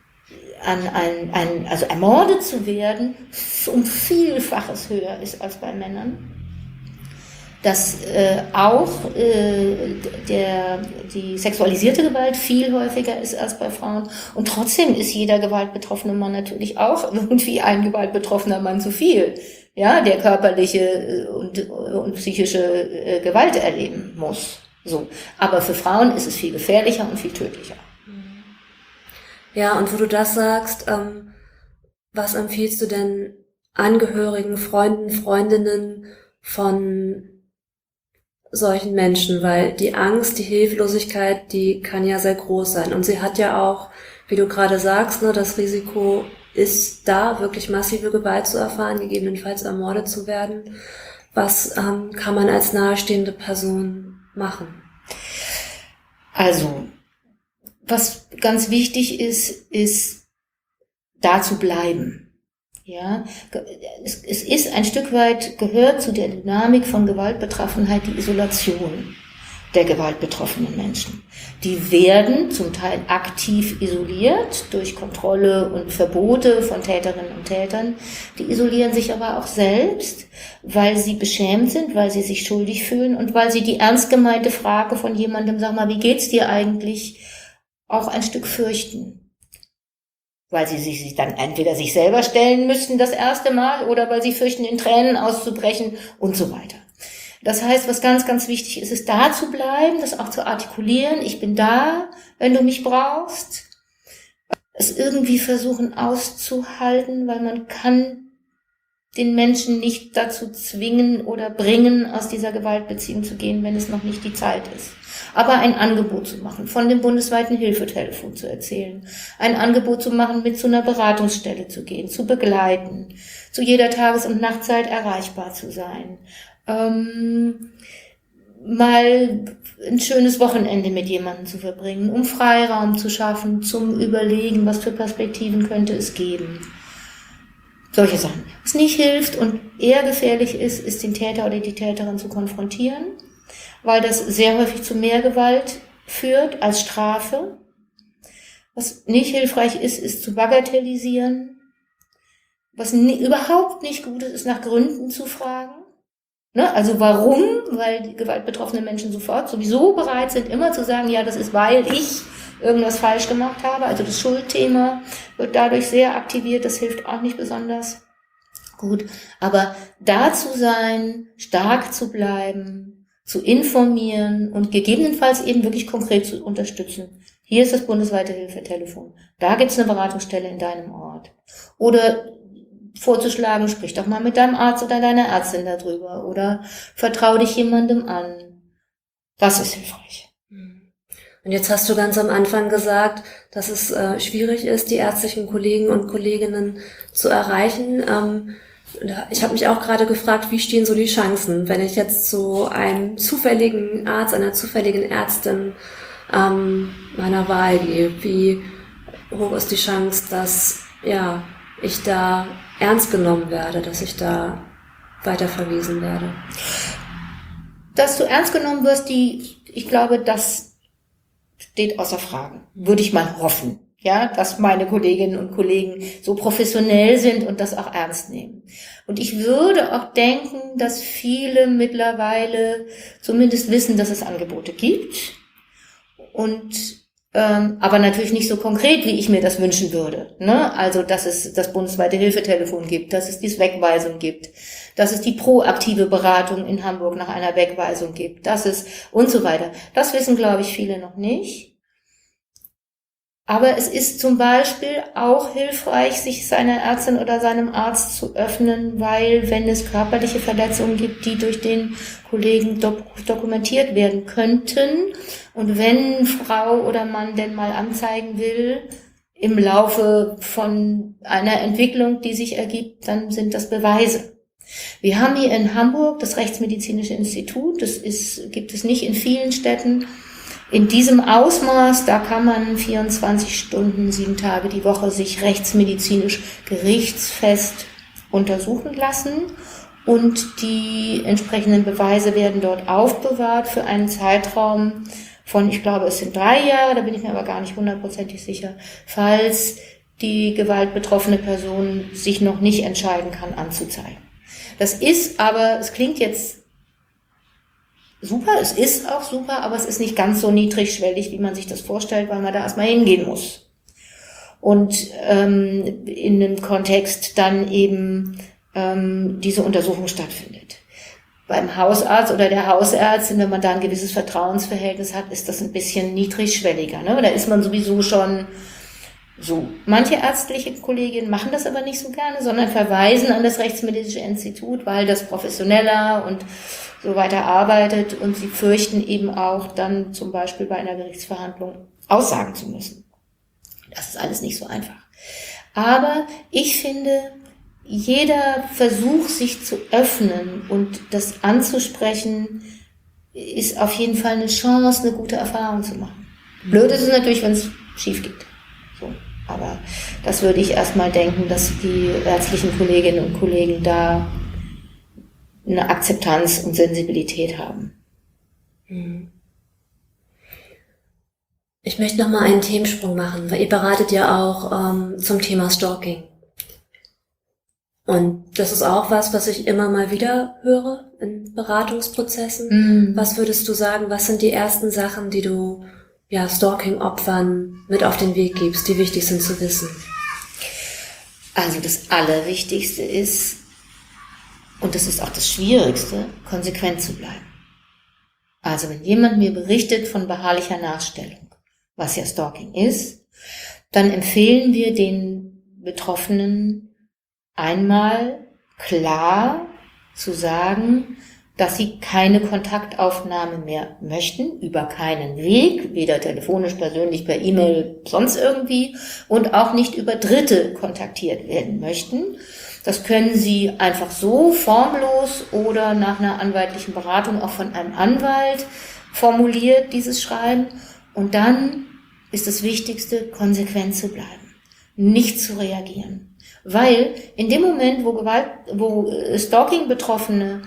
also ermordet zu werden, um Vielfaches höher ist als bei Männern. Dass auch die sexualisierte Gewalt viel häufiger ist als bei Frauen. Und trotzdem ist jeder gewaltbetroffene Mann natürlich auch irgendwie ein gewaltbetroffener Mann zu viel, ja, der körperliche und psychische Gewalt erleben muss. So. Aber für Frauen ist es viel gefährlicher und viel tödlicher. Ja, und wo du das sagst, was empfiehlst du denn Angehörigen, Freunden, Freundinnen von solchen Menschen? Weil die Angst, die Hilflosigkeit, die kann ja sehr groß sein. Und sie hat ja auch, wie du gerade sagst, ne, das Risiko ist da, wirklich massive Gewalt zu erfahren, gegebenenfalls ermordet zu werden. Was kann man als nahestehende Person machen? Also, was ganz wichtig ist da zu bleiben. Ja, es ist ein Stück weit, gehört zu der Dynamik von Gewaltbetroffenheit die Isolation der gewaltbetroffenen Menschen. Die werden zum Teil aktiv isoliert durch Kontrolle und Verbote von Täterinnen und Tätern. Die isolieren sich aber auch selbst, weil sie beschämt sind, weil sie sich schuldig fühlen und weil sie die ernst gemeinte Frage von jemandem, sag mal, wie geht's dir eigentlich, auch ein Stück fürchten. Weil sie sich dann entweder sich selber stellen müssten das erste Mal oder weil sie fürchten, in Tränen auszubrechen und so weiter. Das heißt, was ganz, ganz wichtig ist, ist da zu bleiben, das auch zu artikulieren. Ich bin da, wenn du mich brauchst. Es irgendwie versuchen auszuhalten, weil man kann den Menschen nicht dazu zwingen oder bringen, aus dieser Gewaltbeziehung zu gehen, wenn es noch nicht die Zeit ist. Aber ein Angebot zu machen, von dem bundesweiten Hilfetelefon zu erzählen, ein Angebot zu machen, mit zu einer Beratungsstelle zu gehen, zu begleiten, zu jeder Tages- und Nachtzeit erreichbar zu sein, mal ein schönes Wochenende mit jemandem zu verbringen, um Freiraum zu schaffen, zum Überlegen, was für Perspektiven könnte es geben. Solche Sachen. Was nicht hilft und eher gefährlich ist den Täter oder die Täterin zu konfrontieren, weil das sehr häufig zu mehr Gewalt führt als Strafe. Was nicht hilfreich ist zu bagatellisieren. Was überhaupt nicht gut ist nach Gründen zu fragen. Ne? Also warum? Weil die gewaltbetroffenen Menschen sofort sowieso bereit sind, immer zu sagen, ja, das ist, weil ich irgendwas falsch gemacht habe. Also das Schuldthema wird dadurch sehr aktiviert. Das hilft auch nicht besonders gut. Aber da zu sein, stark zu bleiben, zu informieren und gegebenenfalls eben wirklich konkret zu unterstützen. Hier ist das bundesweite Hilfetelefon. Da gibt es eine Beratungsstelle in deinem Ort. Oder vorzuschlagen, sprich doch mal mit deinem Arzt oder deiner Ärztin darüber. Oder vertrau dich jemandem an. Das ist hilfreich. Und jetzt hast du ganz am Anfang gesagt, dass es schwierig ist, die ärztlichen Kollegen und Kolleginnen zu erreichen. Ich habe mich auch gerade gefragt, wie stehen so die Chancen, wenn ich jetzt zu einem zufälligen Arzt, einer zufälligen Ärztin meiner Wahl gehe. Wie hoch ist die Chance, dass ich da ernst genommen werde, dass ich da weiterverwiesen werde? Dass du ernst genommen wirst, ich glaube, das steht außer Frage. Würde ich mal hoffen, ja, dass meine Kolleginnen und Kollegen so professionell sind und das auch ernst nehmen. Und ich würde auch denken, dass viele mittlerweile zumindest wissen, dass es Angebote gibt. Und aber natürlich nicht so konkret, wie ich mir das wünschen würde. Ne? Also, dass es das bundesweite Hilfetelefon gibt, dass es die Wegweisung gibt, dass es die proaktive Beratung in Hamburg nach einer Wegweisung gibt, dass es und so weiter. Das wissen, glaube ich, viele noch nicht. Aber es ist zum Beispiel auch hilfreich, sich seiner Ärztin oder seinem Arzt zu öffnen, weil wenn es körperliche Verletzungen gibt, die durch den Kollegen dokumentiert werden könnten und wenn Frau oder Mann denn mal anzeigen will, im Laufe von einer Entwicklung, die sich ergibt, dann sind das Beweise. Wir haben hier in Hamburg das Rechtsmedizinische Institut, gibt es nicht in vielen Städten. In diesem Ausmaß, da kann man 24 Stunden, 7 Tage die Woche sich rechtsmedizinisch gerichtsfest untersuchen lassen und die entsprechenden Beweise werden dort aufbewahrt für einen Zeitraum von, ich glaube, es sind 3 Jahre, da bin ich mir aber gar nicht 100% sicher, falls die gewaltbetroffene Person sich noch nicht entscheiden kann, anzuzeigen. Das ist aber, es klingt jetzt super, es ist auch super, aber es ist nicht ganz so niedrigschwellig, wie man sich das vorstellt, weil man da erstmal hingehen muss. Und in einem Kontext dann eben diese Untersuchung stattfindet. Beim Hausarzt oder der Hausärztin, wenn man da ein gewisses Vertrauensverhältnis hat, ist das ein bisschen niedrigschwelliger. Ne? Da ist man sowieso schon so. Manche ärztliche Kolleginnen machen das aber nicht so gerne, sondern verweisen an das Rechtsmedizinische Institut, weil das professioneller und so weiter arbeitet und sie fürchten eben auch dann zum Beispiel bei einer Gerichtsverhandlung aussagen zu müssen. Das ist alles nicht so einfach. Aber ich finde, jeder Versuch, sich zu öffnen und das anzusprechen, ist auf jeden Fall eine Chance, eine gute Erfahrung zu machen. Blöd ist es natürlich, wenn es schief geht. So. Aber das würde ich erstmal denken, dass die ärztlichen Kolleginnen und Kollegen da eine Akzeptanz und Sensibilität haben. Ich möchte noch mal einen Themensprung machen, weil ihr beratet ja auch zum Thema Stalking. Und das ist auch was ich immer mal wieder höre in Beratungsprozessen. Was würdest du sagen, was sind die ersten Sachen, die du Stalking-Opfern mit auf den Weg gibst, die wichtig sind zu wissen? Also das Allerwichtigste ist, und das ist auch das Schwierigste, konsequent zu bleiben. Also wenn jemand mir berichtet von beharrlicher Nachstellung, was ja Stalking ist, dann empfehlen wir den Betroffenen einmal klar zu sagen, dass sie keine Kontaktaufnahme mehr möchten, über keinen Weg, weder telefonisch, persönlich, per E-Mail, sonst irgendwie, und auch nicht über Dritte kontaktiert werden möchten. Das können Sie einfach so formlos oder nach einer anwaltlichen Beratung auch von einem Anwalt formuliert, dieses Schreiben. Und dann ist das Wichtigste, konsequent zu bleiben, nicht zu reagieren. Weil in dem Moment, wo Stalking-Betroffene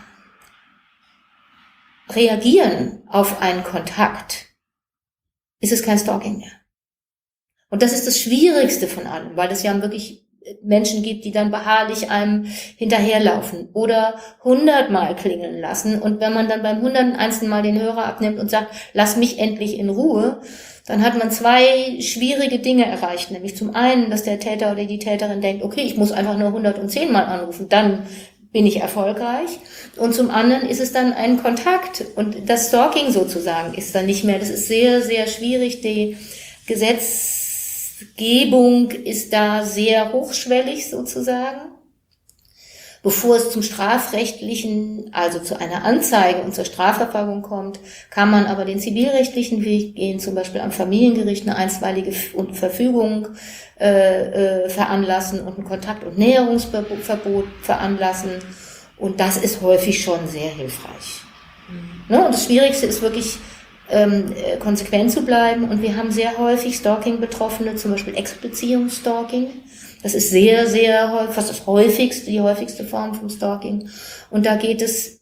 reagieren auf einen Kontakt, ist es kein Stalking mehr. Und das ist das Schwierigste von allem, weil es ja wirklich Menschen gibt, die dann beharrlich einem hinterherlaufen oder 100-mal klingeln lassen. Und wenn man dann beim 101. Mal den Hörer abnimmt und sagt, lass mich endlich in Ruhe, dann hat man 2 schwierige Dinge erreicht. Nämlich zum einen, dass der Täter oder die Täterin denkt, okay, ich muss einfach nur 110 Mal anrufen, dann bin ich erfolgreich. Und zum anderen ist es dann ein Kontakt. Und das Stalking sozusagen ist dann nicht mehr. Das ist sehr, sehr schwierig. Die Gesetzgebung ist da sehr hochschwellig sozusagen. Bevor es zum strafrechtlichen, also zu einer Anzeige und zur Strafverfolgung kommt, kann man aber den zivilrechtlichen Weg gehen, zum Beispiel am Familiengericht eine einstweilige Verfügung veranlassen und ein Kontakt- und Näherungsverbot veranlassen. Und das ist häufig schon sehr hilfreich. Ne? Und das Schwierigste ist wirklich, konsequent zu bleiben. Und wir haben sehr häufig Stalking-Betroffene, zum Beispiel Ex-Beziehungsstalking. Das ist sehr, sehr häufig, fast die häufigste Form vom Stalking. Und da geht es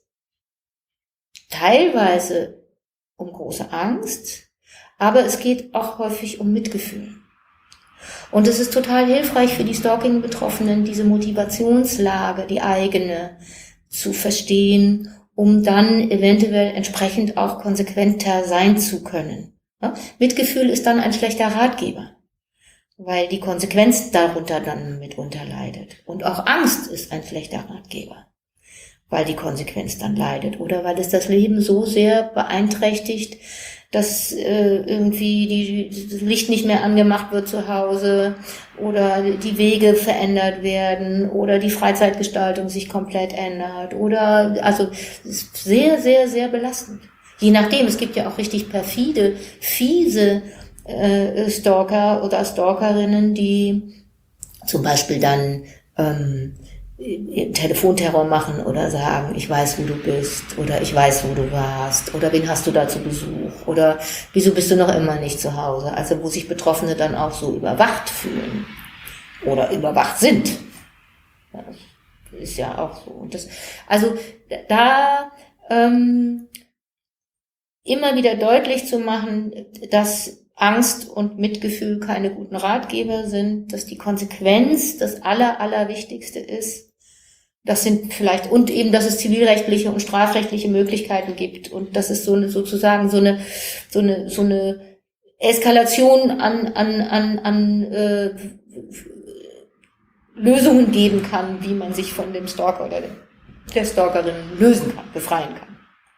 teilweise um große Angst, aber es geht auch häufig um Mitgefühl. Und es ist total hilfreich für die Stalking-Betroffenen, diese Motivationslage, die eigene, zu verstehen, um dann eventuell entsprechend auch konsequenter sein zu können. Ja? Mitgefühl ist dann ein schlechter Ratgeber, weil die Konsequenz darunter dann mitunter leidet. Und auch Angst ist ein schlechter Ratgeber, weil die Konsequenz dann leidet oder weil es das Leben so sehr beeinträchtigt, dass irgendwie das Licht nicht mehr angemacht wird zu Hause oder die Wege verändert werden oder die Freizeitgestaltung sich komplett ändert oder, also es ist sehr, sehr, sehr belastend. Je nachdem, es gibt ja auch richtig perfide, fiese Stalker oder Stalkerinnen, die zum Beispiel dann Telefonterror machen oder sagen, ich weiß, wo du bist oder ich weiß, wo du warst oder wen hast du da zu Besuch oder wieso bist du noch immer nicht zu Hause? Also wo sich Betroffene dann auch so überwacht fühlen oder überwacht sind. Ja, das ist ja auch so. Und das, also da immer wieder deutlich zu machen, dass Angst und Mitgefühl keine guten Ratgeber sind, dass die Konsequenz das Allerwichtigste ist. Das sind vielleicht, und eben, dass es zivilrechtliche und strafrechtliche Möglichkeiten gibt und dass es so eine Eskalation an Lösungen geben kann, wie man sich von dem Stalker oder der Stalkerin lösen kann, befreien kann.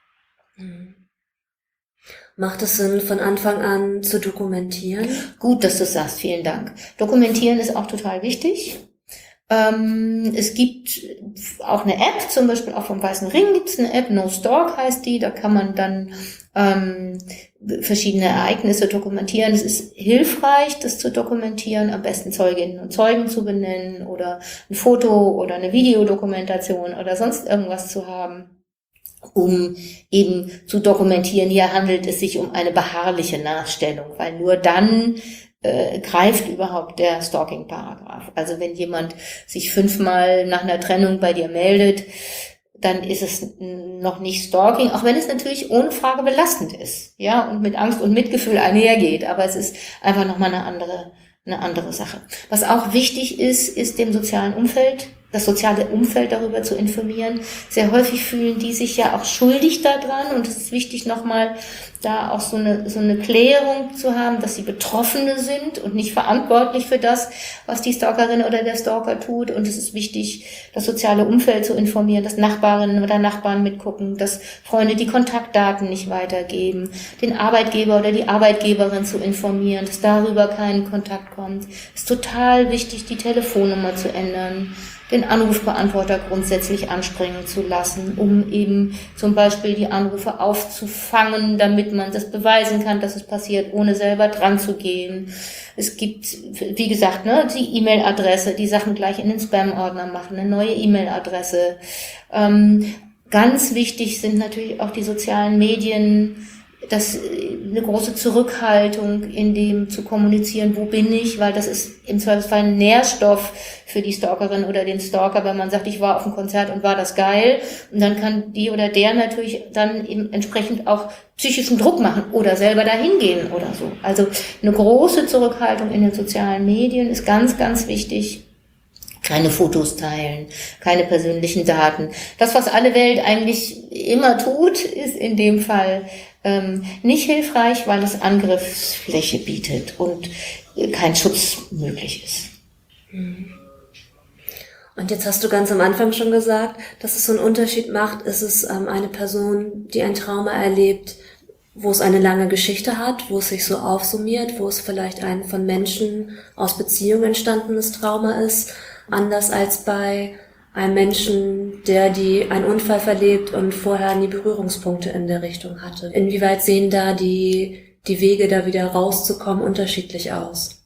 Macht es Sinn, von Anfang an zu dokumentieren? Gut, dass du sagst, vielen Dank. Dokumentieren ist auch total wichtig. Es gibt auch eine App, zum Beispiel auch vom Weißen Ring gibt es eine App, No Stalk heißt die, da kann man dann verschiedene Ereignisse dokumentieren. Es ist hilfreich, das zu dokumentieren, am besten Zeuginnen und Zeugen zu benennen oder ein Foto oder eine Videodokumentation oder sonst irgendwas zu haben, um eben zu dokumentieren, hier handelt es sich um eine beharrliche Nachstellung, weil nur dann greift überhaupt der Stalking-Paragraph. Also wenn jemand sich 5-mal nach einer Trennung bei dir meldet, dann ist es noch nicht Stalking, auch wenn es natürlich ohne Frage belastend ist, ja, und mit Angst und Mitgefühl einhergeht, aber es ist einfach nochmal eine andere Sache. Was auch wichtig ist dem sozialen Umfeld, das soziale Umfeld darüber zu informieren. Sehr häufig fühlen die sich ja auch schuldig daran und es ist wichtig, nochmal da auch so eine Klärung zu haben, dass sie Betroffene sind und nicht verantwortlich für das, was die Stalkerin oder der Stalker tut. Und es ist wichtig, das soziale Umfeld zu informieren, dass Nachbarinnen oder Nachbarn mitgucken, dass Freunde die Kontaktdaten nicht weitergeben, den Arbeitgeber oder die Arbeitgeberin zu informieren, dass darüber kein Kontakt kommt. Es ist total wichtig, die Telefonnummer zu ändern, den Anrufbeantworter grundsätzlich anspringen zu lassen, um eben zum Beispiel die Anrufe aufzufangen, damit man das beweisen kann, dass es passiert, ohne selber dran zu gehen. Es gibt, wie gesagt, die E-Mail-Adresse, die Sachen gleich in den Spam-Ordner machen, eine neue E-Mail-Adresse. Ganz wichtig sind natürlich auch die sozialen Medien, eine große Zurückhaltung in dem zu kommunizieren, wo bin ich, weil das ist im Zweifelsfall ein Nährstoff für die Stalkerin oder den Stalker, wenn man sagt, ich war auf dem Konzert und war das geil, und dann kann die oder der natürlich dann eben entsprechend auch psychischen Druck machen oder selber dahin gehen oder so. Also eine große Zurückhaltung in den sozialen Medien ist ganz, ganz wichtig. Keine Fotos teilen, keine persönlichen Daten. Das, was alle Welt eigentlich immer tut, ist in dem Fall nicht hilfreich, weil es Angriffsfläche bietet und kein Schutz möglich ist. Und jetzt hast du ganz am Anfang schon gesagt, dass es so einen Unterschied macht. Ist es eine Person, die ein Trauma erlebt, wo es eine lange Geschichte hat, wo es sich so aufsummiert, wo es vielleicht ein von Menschen aus Beziehungen entstandenes Trauma ist, anders als bei einem Menschen, der einen Unfall verlebt und vorher nie Berührungspunkte in der Richtung hatte. Inwieweit sehen da die Wege, da wieder rauszukommen, unterschiedlich aus?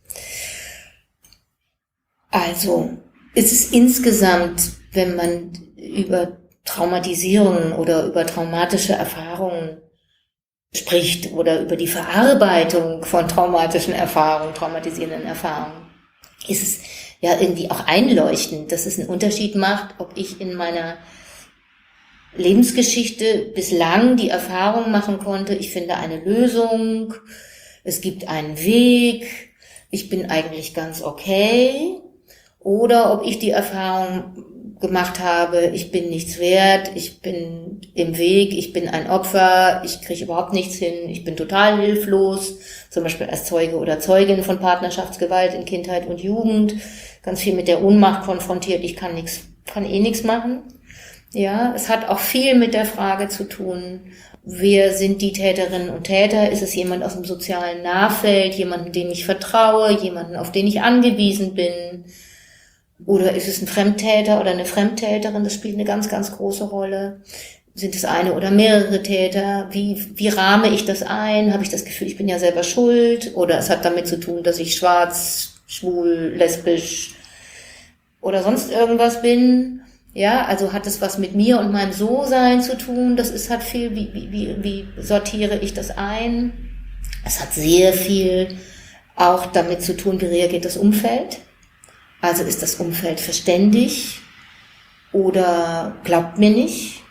Also, es ist insgesamt, wenn man über Traumatisierungen oder über traumatische Erfahrungen spricht oder über die Verarbeitung von traumatischen Erfahrungen, traumatisierenden Erfahrungen, ist es ja irgendwie auch einleuchtend, dass es einen Unterschied macht, ob ich in meiner Lebensgeschichte bislang die Erfahrung machen konnte, ich finde eine Lösung, es gibt einen Weg, ich bin eigentlich ganz okay, oder ob ich die Erfahrung gemacht habe, ich bin nichts wert, ich bin im Weg, ich bin ein Opfer, ich kriege überhaupt nichts hin, ich bin total hilflos, zum Beispiel als Zeuge oder Zeugin von Partnerschaftsgewalt in Kindheit und Jugend, ganz viel mit der Ohnmacht konfrontiert, ich kann eh nichts machen. Ja, es hat auch viel mit der Frage zu tun, wer sind die Täterinnen und Täter? Ist es jemand aus dem sozialen Nahfeld, jemanden, dem ich vertraue, jemanden, auf den ich angewiesen bin? Oder ist es ein Fremdtäter oder eine Fremdtäterin? Das spielt eine ganz, ganz große Rolle. Sind es eine oder mehrere Täter? Wie rahme ich das ein? Habe ich das Gefühl, ich bin ja selber schuld? Oder es hat damit zu tun, dass ich schwarz, schwul, lesbisch oder sonst irgendwas bin? Ja, also hat es was mit mir und meinem So-Sein zu tun? Hat viel, wie sortiere ich das ein? Es hat sehr viel auch damit zu tun, wie reagiert das Umfeld? Also ist das Umfeld verständig oder glaubt mir nicht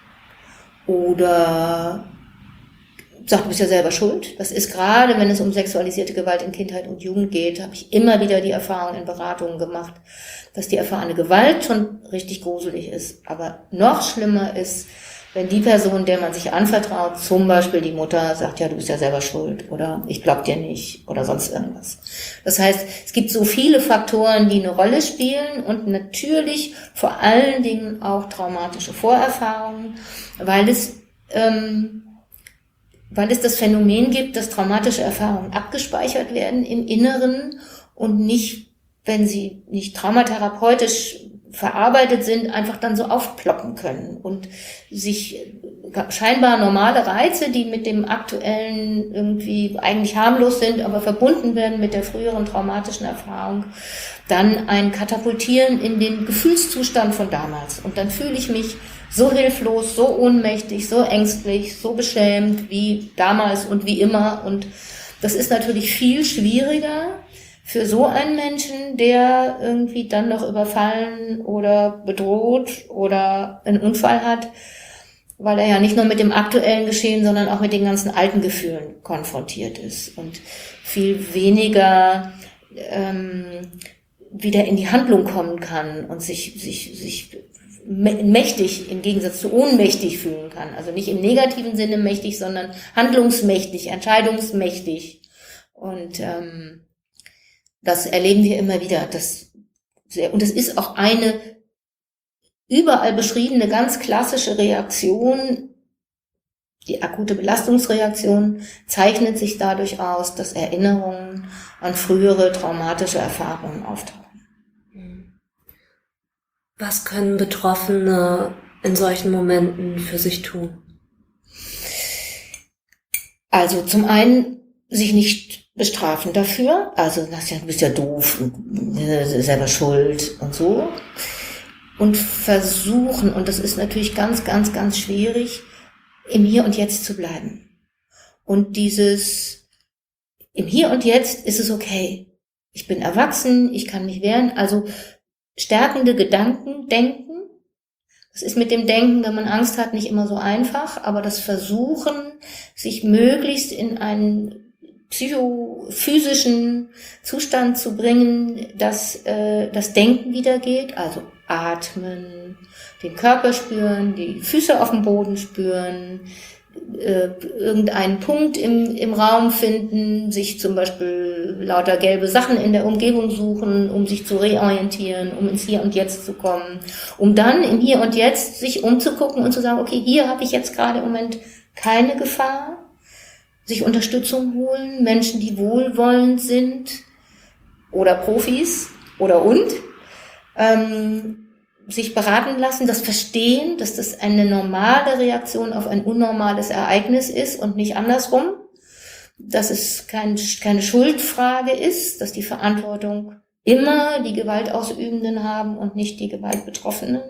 oder sagt, du bist ja selber schuld. Das ist gerade, wenn es um sexualisierte Gewalt in Kindheit und Jugend geht, habe ich immer wieder die Erfahrung in Beratungen gemacht, dass die erfahrene Gewalt schon richtig gruselig ist. Aber noch schlimmer ist, wenn die Person, der man sich anvertraut, zum Beispiel die Mutter, sagt, ja, du bist ja selber schuld oder ich glaub dir nicht oder sonst irgendwas. Das heißt, es gibt so viele Faktoren, die eine Rolle spielen und natürlich vor allen Dingen auch traumatische Vorerfahrungen, weil es das Phänomen gibt, dass traumatische Erfahrungen abgespeichert werden im Inneren und nicht, wenn sie nicht traumatherapeutisch verarbeitet sind, einfach dann so aufploppen können und sich scheinbar normale Reize, die mit dem aktuellen irgendwie eigentlich harmlos sind, aber verbunden werden mit der früheren traumatischen Erfahrung, dann ein Katapultieren in den Gefühlszustand von damals. Und dann fühle ich mich so hilflos, so ohnmächtig, so ängstlich, so beschämt wie damals und wie immer. Und das ist natürlich viel schwieriger für so einen Menschen, der irgendwie dann noch überfallen oder bedroht oder einen Unfall hat, weil er ja nicht nur mit dem aktuellen Geschehen, sondern auch mit den ganzen alten Gefühlen konfrontiert ist und viel weniger wieder in die Handlung kommen kann und sich mächtig im Gegensatz zu ohnmächtig fühlen kann. Also nicht im negativen Sinne mächtig, sondern handlungsmächtig, entscheidungsmächtig. Und das erleben wir immer wieder. Und es ist auch eine überall beschriebene, ganz klassische Reaktion. Die akute Belastungsreaktion zeichnet sich dadurch aus, dass Erinnerungen an frühere traumatische Erfahrungen auftauchen. Was können Betroffene in solchen Momenten für sich tun? Also zum einen sich nicht bestrafen dafür, also du bist ja doof und selber schuld und so. Und versuchen, und das ist natürlich ganz, ganz, ganz schwierig, im Hier und Jetzt zu bleiben. Und dieses im Hier und Jetzt ist es okay. Ich bin erwachsen, ich kann mich wehren. Also stärkende Gedanken, Denken. Das ist mit dem Denken, wenn man Angst hat, nicht immer so einfach, aber das Versuchen, sich möglichst in einen psychophysischen Zustand zu bringen, dass das Denken wieder geht, also atmen, den Körper spüren, die Füße auf dem Boden spüren, irgendeinen Punkt im Raum finden, sich zum Beispiel lauter gelbe Sachen in der Umgebung suchen, um sich zu reorientieren, um ins Hier und Jetzt zu kommen, um dann im Hier und Jetzt sich umzugucken und zu sagen, okay, hier habe ich jetzt gerade im Moment keine Gefahr, sich Unterstützung holen, Menschen, die wohlwollend sind oder Profis oder sich beraten lassen, das Verstehen, dass das eine normale Reaktion auf ein unnormales Ereignis ist und nicht andersrum, dass es keine Schuldfrage ist, dass die Verantwortung immer die Gewaltausübenden haben und nicht die Gewaltbetroffenen.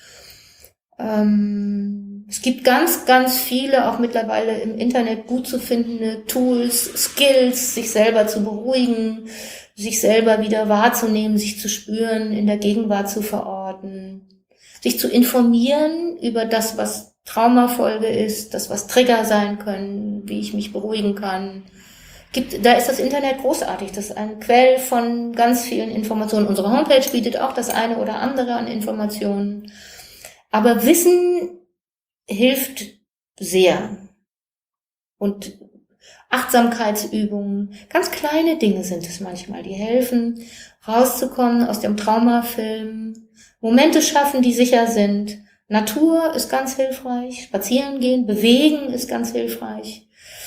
Es gibt ganz, ganz viele, auch mittlerweile im Internet gut zu findende Tools, Skills, sich selber zu beruhigen, sich selber wieder wahrzunehmen, sich zu spüren, in der Gegenwart zu verorten, sich zu informieren über das, was Traumafolge ist, das, was Trigger sein können, wie ich mich beruhigen kann. Da ist das Internet großartig. Das ist ein Quell von ganz vielen Informationen. Unsere Homepage bietet auch das eine oder andere an Informationen. Aber Wissen hilft sehr. Und Achtsamkeitsübungen, ganz kleine Dinge sind es manchmal, die helfen, rauszukommen aus dem Traumafilm, Momente schaffen, die sicher sind. Natur ist ganz hilfreich, spazieren gehen, bewegen ist ganz hilfreich,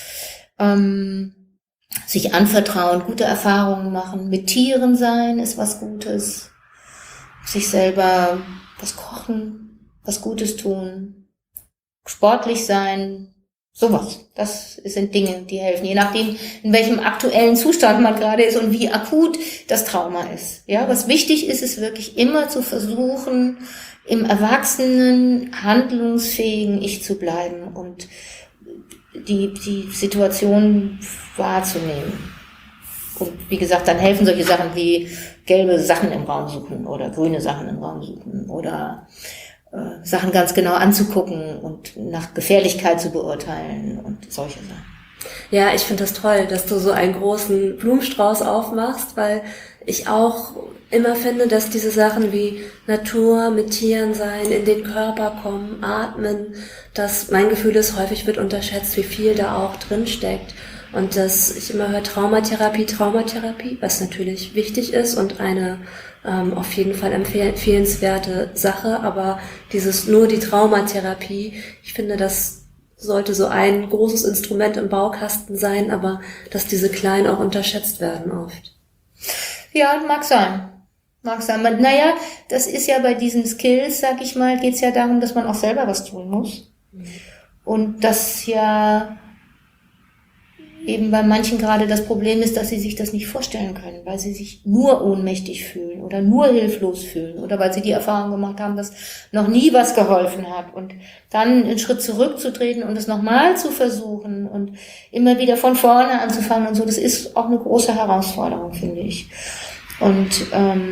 sich anvertrauen, gute Erfahrungen machen, mit Tieren sein ist was Gutes, sich selber was kochen, was Gutes tun, sportlich sein, sowas. Das sind Dinge, die helfen, je nachdem, in welchem aktuellen Zustand man gerade ist und wie akut das Trauma ist. Ja, was wichtig ist, ist wirklich immer zu versuchen, im erwachsenen, handlungsfähigen Ich zu bleiben und die Situation wahrzunehmen. Und wie gesagt, dann helfen solche Sachen wie gelbe Sachen im Raum suchen oder grüne Sachen im Raum suchen oder Sachen ganz genau anzugucken und nach Gefährlichkeit zu beurteilen und solche Sachen. Ja, ich finde das toll, dass du so einen großen Blumenstrauß aufmachst, weil ich auch immer finde, dass diese Sachen wie Natur, mit Tieren sein, in den Körper kommen, atmen, dass mein Gefühl ist, häufig wird unterschätzt, wie viel da auch drin steckt. Und dass ich immer höre Traumatherapie, was natürlich wichtig ist und eine auf jeden Fall empfehlenswerte Sache, aber nur die Traumatherapie, ich finde, das sollte so ein großes Instrument im Baukasten sein, aber dass diese kleinen auch unterschätzt werden oft. Ja, mag sein. Naja, das ist ja bei diesen Skills, sag ich mal, geht's ja darum, dass man auch selber was tun muss. Und das ja eben bei manchen gerade das Problem ist, dass sie sich das nicht vorstellen können, weil sie sich nur ohnmächtig fühlen oder nur hilflos fühlen oder weil sie die Erfahrung gemacht haben, dass noch nie was geholfen hat und dann einen Schritt zurückzutreten und es nochmal zu versuchen und immer wieder von vorne anzufangen und so, das ist auch eine große Herausforderung, finde ich. Und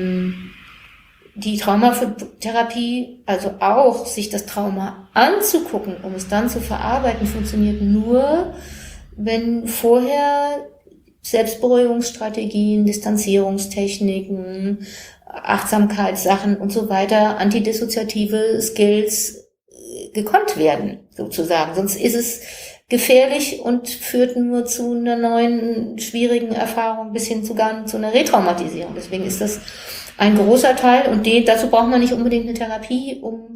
die Traumatherapie, also auch sich das Trauma anzugucken, um es dann zu verarbeiten, funktioniert nur, wenn vorher Selbstberuhigungsstrategien, Distanzierungstechniken, Achtsamkeitssachen und so weiter, antidissoziative Skills gekonnt werden, sozusagen. Sonst ist es gefährlich und führt nur zu einer neuen, schwierigen Erfahrung bis hin zu einer Retraumatisierung. Deswegen ist das ein großer Teil und dazu braucht man nicht unbedingt eine Therapie, um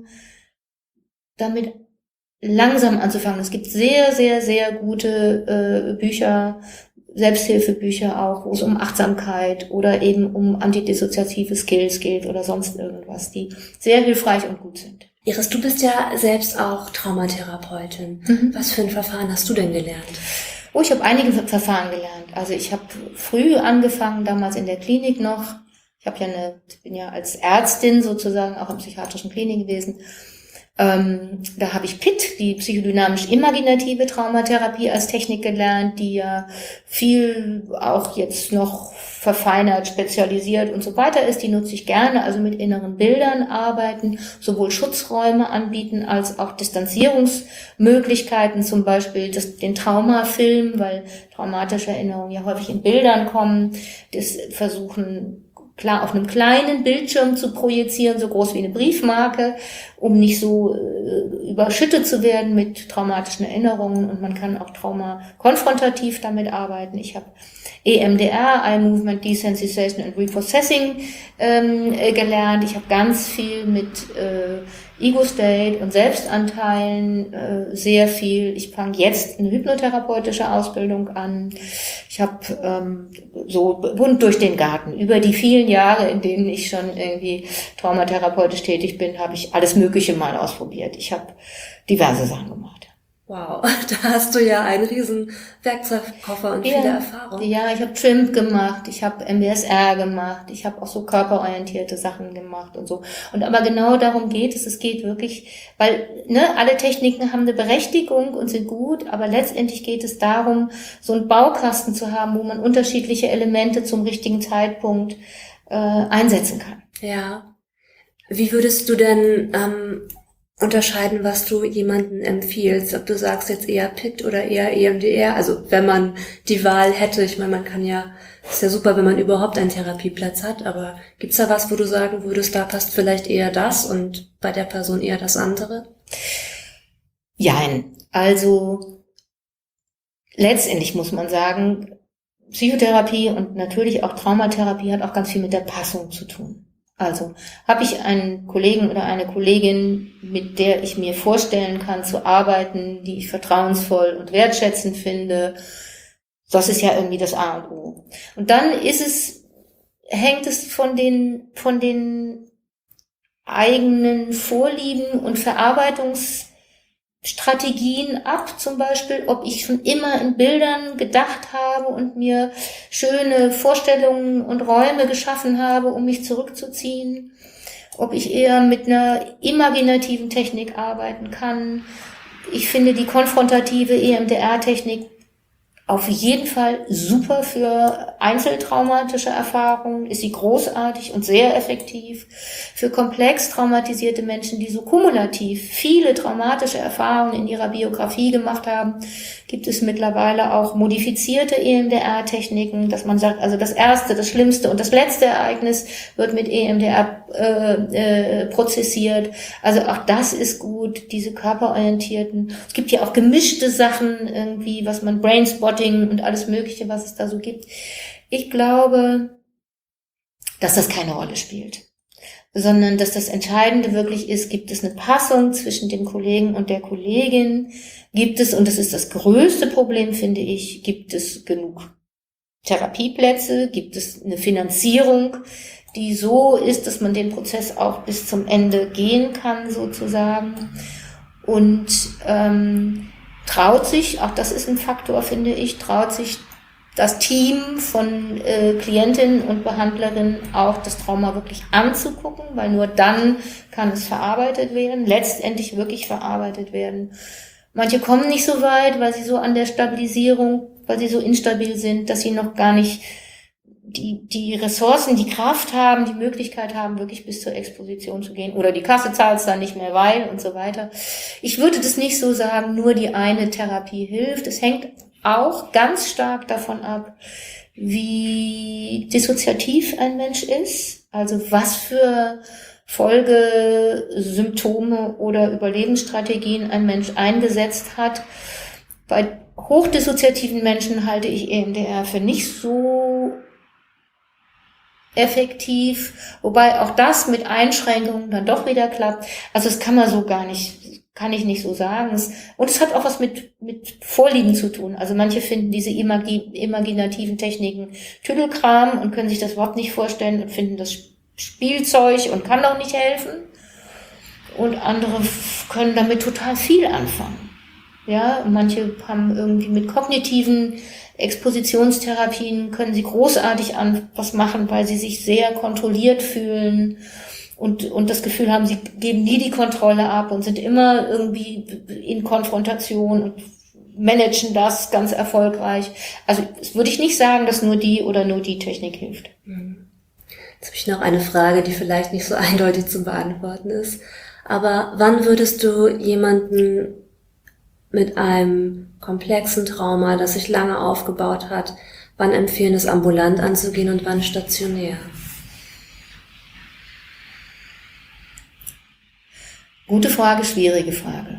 damit langsam anzufangen. Es gibt sehr, sehr, sehr gute Bücher, Selbsthilfebücher auch, wo es um Achtsamkeit oder eben um antidissoziative Skills geht oder sonst irgendwas, die sehr hilfreich und gut sind. Iris, du bist ja selbst auch Traumatherapeutin. Was für ein Verfahren hast du denn gelernt? Oh, ich habe einige Verfahren gelernt. Also ich habe früh angefangen, damals in der Klinik noch. Ich bin ja als Ärztin sozusagen auch in psychiatrischen Kliniken gewesen. Da habe ich PIT, die psychodynamisch-imaginative Traumatherapie als Technik gelernt, die ja viel auch jetzt noch verfeinert, spezialisiert und so weiter ist. Die nutze ich gerne, also mit inneren Bildern arbeiten, sowohl Schutzräume anbieten als auch Distanzierungsmöglichkeiten, zum Beispiel den Traumafilm, weil traumatische Erinnerungen ja häufig in Bildern kommen, das versuchen klar auf einem kleinen Bildschirm zu projizieren, so groß wie eine Briefmarke, um nicht so überschüttet zu werden mit traumatischen Erinnerungen. Und man kann auch traumakonfrontativ damit arbeiten. Ich habe EMDR, Eye Movement Desensitization and Reprocessing gelernt. Ich habe ganz viel mit Ego-State und Selbstanteilen sehr viel. Ich fange jetzt eine hypnotherapeutische Ausbildung an. Ich habe so bunt durch den Garten. Über die vielen Jahre, in denen ich schon irgendwie traumatherapeutisch tätig bin, habe ich alles Mögliche mal ausprobiert. Ich habe diverse Sachen gemacht. Wow, da hast du ja einen riesen Werkzeugkoffer und viele Erfahrungen. Ja, ich habe Trimp gemacht, ich habe MBSR gemacht, ich habe auch so körperorientierte Sachen gemacht und so. Und aber genau darum geht es. Es geht wirklich, weil alle Techniken haben eine Berechtigung und sind gut, aber letztendlich geht es darum, so einen Baukasten zu haben, wo man unterschiedliche Elemente zum richtigen Zeitpunkt einsetzen kann. Ja. Wie würdest du denn unterscheiden, was du jemandem empfiehlst, ob du sagst jetzt eher PIT oder eher EMDR, also wenn man die Wahl hätte, ich meine, man kann ja, ist ja super, wenn man überhaupt einen Therapieplatz hat, aber gibt's da was, wo du sagen würdest, da passt vielleicht eher das und bei der Person eher das andere? Jein, also letztendlich muss man sagen, Psychotherapie und natürlich auch Traumatherapie hat auch ganz viel mit der Passung zu tun. Also habe ich einen Kollegen oder eine Kollegin, mit der ich mir vorstellen kann zu arbeiten, die ich vertrauensvoll und wertschätzend finde, das ist ja irgendwie das A und O. Und dann hängt es von den eigenen Vorlieben und Verarbeitungsstrategien ab, zum Beispiel, ob ich schon immer in Bildern gedacht habe und mir schöne Vorstellungen und Räume geschaffen habe, um mich zurückzuziehen, ob ich eher mit einer imaginativen Technik arbeiten kann. Ich finde die konfrontative EMDR-Technik auf jeden Fall super für einzeltraumatische Erfahrungen, ist sie großartig und sehr effektiv. Für komplex traumatisierte Menschen, die so kumulativ viele traumatische Erfahrungen in ihrer Biografie gemacht haben, gibt es mittlerweile auch modifizierte EMDR-Techniken, dass man sagt, also das erste, das schlimmste und das letzte Ereignis wird mit EMDR prozessiert. Also auch das ist gut, diese körperorientierten. Es gibt ja auch gemischte Sachen irgendwie, was man Brainspotting und alles Mögliche, was es da so gibt. Ich glaube, dass das keine Rolle spielt, sondern dass das Entscheidende wirklich ist, gibt es eine Passung zwischen dem Kollegen und der Kollegin? Gibt es, und das ist das größte Problem, finde ich, gibt es genug Therapieplätze? Gibt es eine Finanzierung, die so ist, dass man den Prozess auch bis zum Ende gehen kann, sozusagen? Und traut sich, auch das ist ein Faktor, finde ich, traut sich das Team von Klientinnen und Behandlerinnen auch das Trauma wirklich anzugucken, weil nur dann kann es verarbeitet werden, letztendlich wirklich verarbeitet werden. Manche kommen nicht so weit, weil sie so an der Stabilisierung, weil sie so instabil sind, dass sie noch gar nicht die Ressourcen, die Kraft haben, die Möglichkeit haben, wirklich bis zur Exposition zu gehen. Oder die Kasse zahlt es dann nicht mehr, weil und so weiter. Ich würde das nicht so sagen, nur die eine Therapie hilft. Es hängt auch ganz stark davon ab, wie dissoziativ ein Mensch ist. Also was für Folgesymptome oder Überlebensstrategien ein Mensch eingesetzt hat. Bei hochdissoziativen Menschen halte ich EMDR für nicht so effektiv, wobei auch das mit Einschränkungen dann doch wieder klappt. Also das kann man so gar nicht, kann ich nicht so sagen. Und es hat auch was mit Vorlieben zu tun. Also manche finden diese imaginativen Techniken Tüdelkram und können sich das überhaupt nicht vorstellen und finden das Spielzeug und kann auch nicht helfen. Und andere können damit total viel anfangen. Ja, und manche haben irgendwie mit kognitiven Expositionstherapien können sie großartig was machen, weil sie sich sehr kontrolliert fühlen. und das Gefühl haben, sie geben nie die Kontrolle ab und sind immer irgendwie in Konfrontation und managen das ganz erfolgreich. Also das würde ich nicht sagen, dass nur die oder nur die Technik hilft. Jetzt habe ich noch eine Frage, die vielleicht nicht so eindeutig zu beantworten ist. Aber wann würdest du jemanden mit einem komplexen Trauma, das sich lange aufgebaut hat, wann empfehlen, es ambulant anzugehen und wann stationär? Gute Frage, schwierige Frage.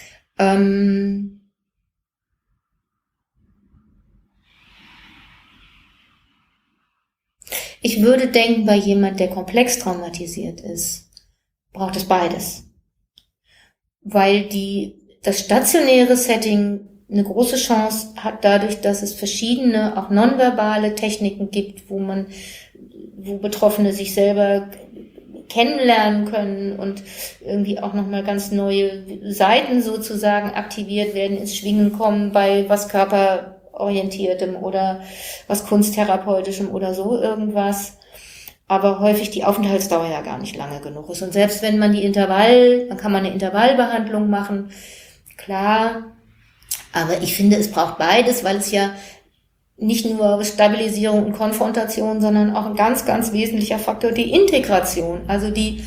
Ich würde denken, bei jemand, der komplex traumatisiert ist, braucht es beides. Weil das stationäre Setting eine große Chance hat dadurch, dass es verschiedene, auch nonverbale Techniken gibt, wo Betroffene sich selber kennenlernen können und irgendwie auch nochmal ganz neue Seiten sozusagen aktiviert werden, ins Schwingen kommen bei was körperorientiertem oder was kunsttherapeutischem oder so irgendwas. Aber häufig die Aufenthaltsdauer ja gar nicht lange genug ist. Und selbst wenn man dann kann man eine Intervallbehandlung machen, klar. Aber ich finde, es braucht beides, weil es ja nicht nur Stabilisierung und Konfrontation, sondern auch ein ganz, ganz wesentlicher Faktor, die Integration. Also die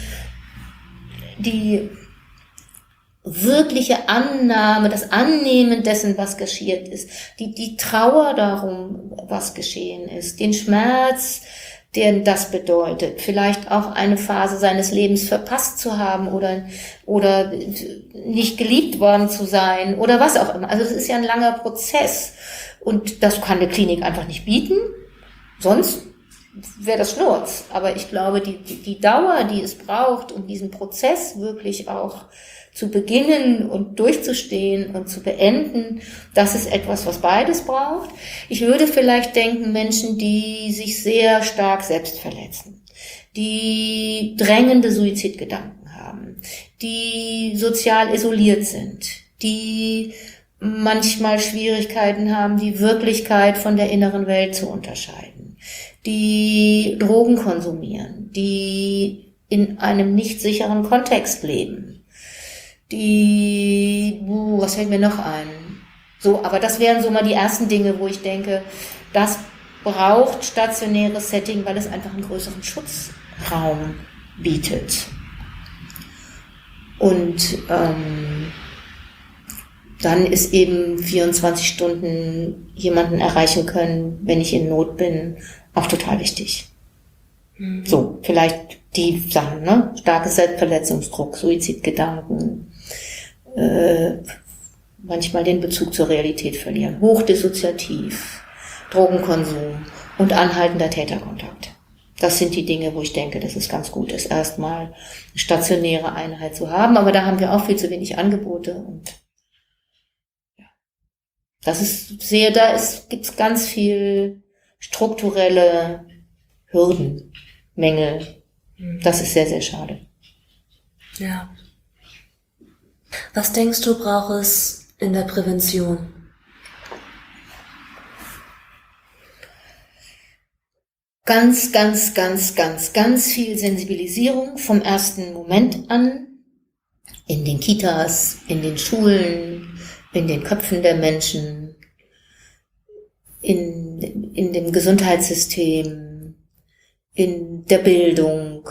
wirkliche Annahme, das Annehmen dessen, was geschehen ist, die Trauer darum, was geschehen ist, den Schmerz, den das bedeutet, vielleicht auch eine Phase seines Lebens verpasst zu haben oder nicht geliebt worden zu sein oder was auch immer. Also es ist ja ein langer Prozess und das kann eine Klinik einfach nicht bieten, sonst wäre das Schnurz. Aber ich glaube, die Dauer, die es braucht, um diesen Prozess wirklich auch zu beginnen und durchzustehen und zu beenden, das ist etwas, was beides braucht. Ich würde vielleicht denken, Menschen, die sich sehr stark selbst verletzen, die drängende Suizidgedanken haben, die sozial isoliert sind, die manchmal Schwierigkeiten haben, die Wirklichkeit von der inneren Welt zu unterscheiden, die Drogen konsumieren, die in einem nicht sicheren Kontext leben, was fällt mir noch ein? So, aber das wären so mal die ersten Dinge, wo ich denke, das braucht stationäres Setting, weil es einfach einen größeren Schutzraum bietet. Und dann ist eben 24 Stunden jemanden erreichen können, wenn ich in Not bin, auch total wichtig. So, vielleicht die Sachen, ne? Starkes Selbstverletzungsdruck, Suizidgedanken, manchmal den Bezug zur Realität verlieren, hochdissoziativ, Drogenkonsum und anhaltender Täterkontakt. Das sind die Dinge, wo ich denke, dass es ganz gut ist, erstmal eine stationäre Einheit zu haben, aber da haben wir auch viel zu wenig Angebote und ja, gibt's ganz viel strukturelle Hürden, Mängel. Das ist sehr, sehr schade. Ja. Was denkst du, braucht es in der Prävention? Ganz, ganz, ganz, ganz, ganz viel Sensibilisierung vom ersten Moment an. In den Kitas, in den Schulen, in den Köpfen der Menschen, in dem Gesundheitssystem, in der Bildung,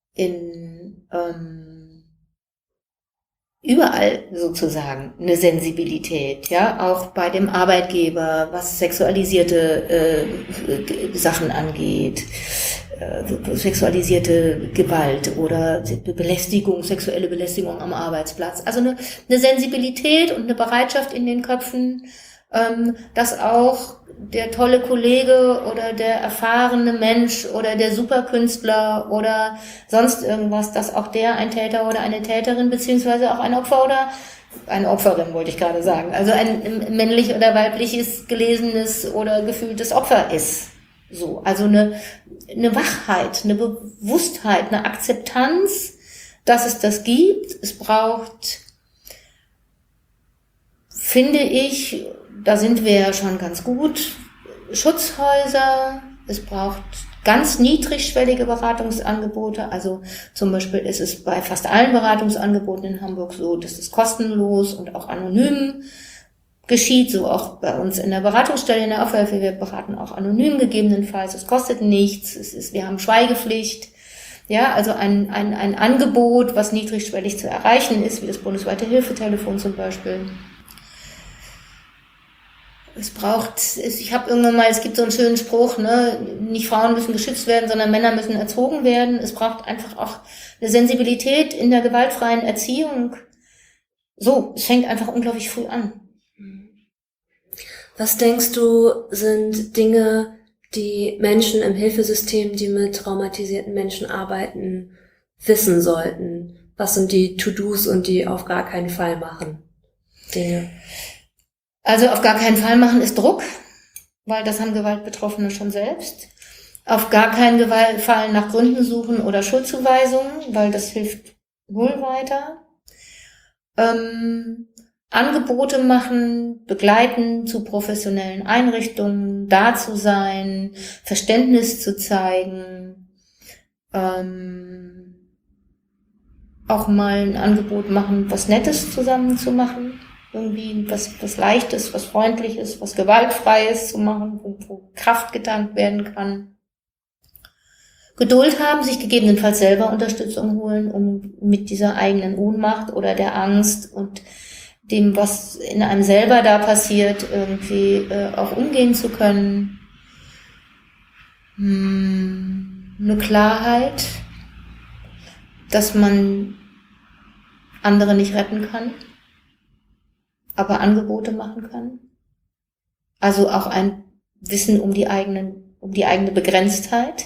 überall sozusagen eine Sensibilität, ja, auch bei dem Arbeitgeber, was sexualisierte Sachen angeht, sexualisierte Gewalt oder Belästigung, sexuelle Belästigung am Arbeitsplatz. Also eine Sensibilität und eine Bereitschaft in den Köpfen, dass auch der tolle Kollege oder der erfahrene Mensch oder der Superkünstler oder sonst irgendwas, dass auch der ein Täter oder eine Täterin beziehungsweise auch ein Opfer oder eine Opferin, wollte ich gerade sagen, also ein männlich oder weibliches gelesenes oder gefühltes Opfer ist. So, also eine Wachheit, eine Bewusstheit, eine Akzeptanz, dass es das gibt. Es braucht, finde ich, da sind wir ja schon ganz gut, Schutzhäuser. Es braucht ganz niedrigschwellige Beratungsangebote. Also zum Beispiel ist es bei fast allen Beratungsangeboten in Hamburg so, dass es kostenlos und auch anonym geschieht, so auch bei uns in der Beratungsstelle in der Aufhilfe. Wir beraten auch anonym gegebenenfalls. Es kostet nichts. Wir haben Schweigepflicht. Ja, also ein Angebot, was niedrigschwellig zu erreichen ist, wie das bundesweite Hilfetelefon zum Beispiel. Ich habe irgendwann mal, es gibt so einen schönen Spruch, ne, nicht Frauen müssen geschützt werden, sondern Männer müssen erzogen werden. Es braucht einfach auch eine Sensibilität in der gewaltfreien Erziehung. So, es fängt einfach unglaublich früh an. Was denkst du, sind Dinge, die Menschen im Hilfesystem, die mit traumatisierten Menschen arbeiten, wissen sollten? Was sind die To-Dos und die auf gar keinen Fall machen Dinge? Also auf gar keinen Fall machen ist Druck, weil das haben Gewaltbetroffene schon selbst. Auf gar keinen Fall nach Gründen suchen oder Schuldzuweisungen, weil das hilft null weiter. Angebote machen, begleiten zu professionellen Einrichtungen, da zu sein, Verständnis zu zeigen, auch mal ein Angebot machen, was Nettes zusammen zu machen. Irgendwie was Leichtes, was Freundliches, was Gewaltfreies zu machen, wo Kraft getankt werden kann. Geduld haben, sich gegebenenfalls selber Unterstützung holen, um mit dieser eigenen Ohnmacht oder der Angst und dem, was in einem selber da passiert, irgendwie auch umgehen zu können. Eine Klarheit, dass man andere nicht retten kann, aber Angebote machen kann. Also auch ein Wissen um die eigene Begrenztheit.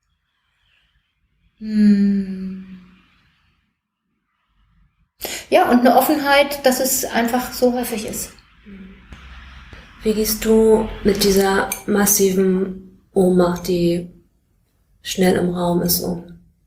Ja, und eine Offenheit, dass es einfach so häufig ist. Wie gehst du mit dieser massiven Ohnmacht, die schnell im Raum ist, um?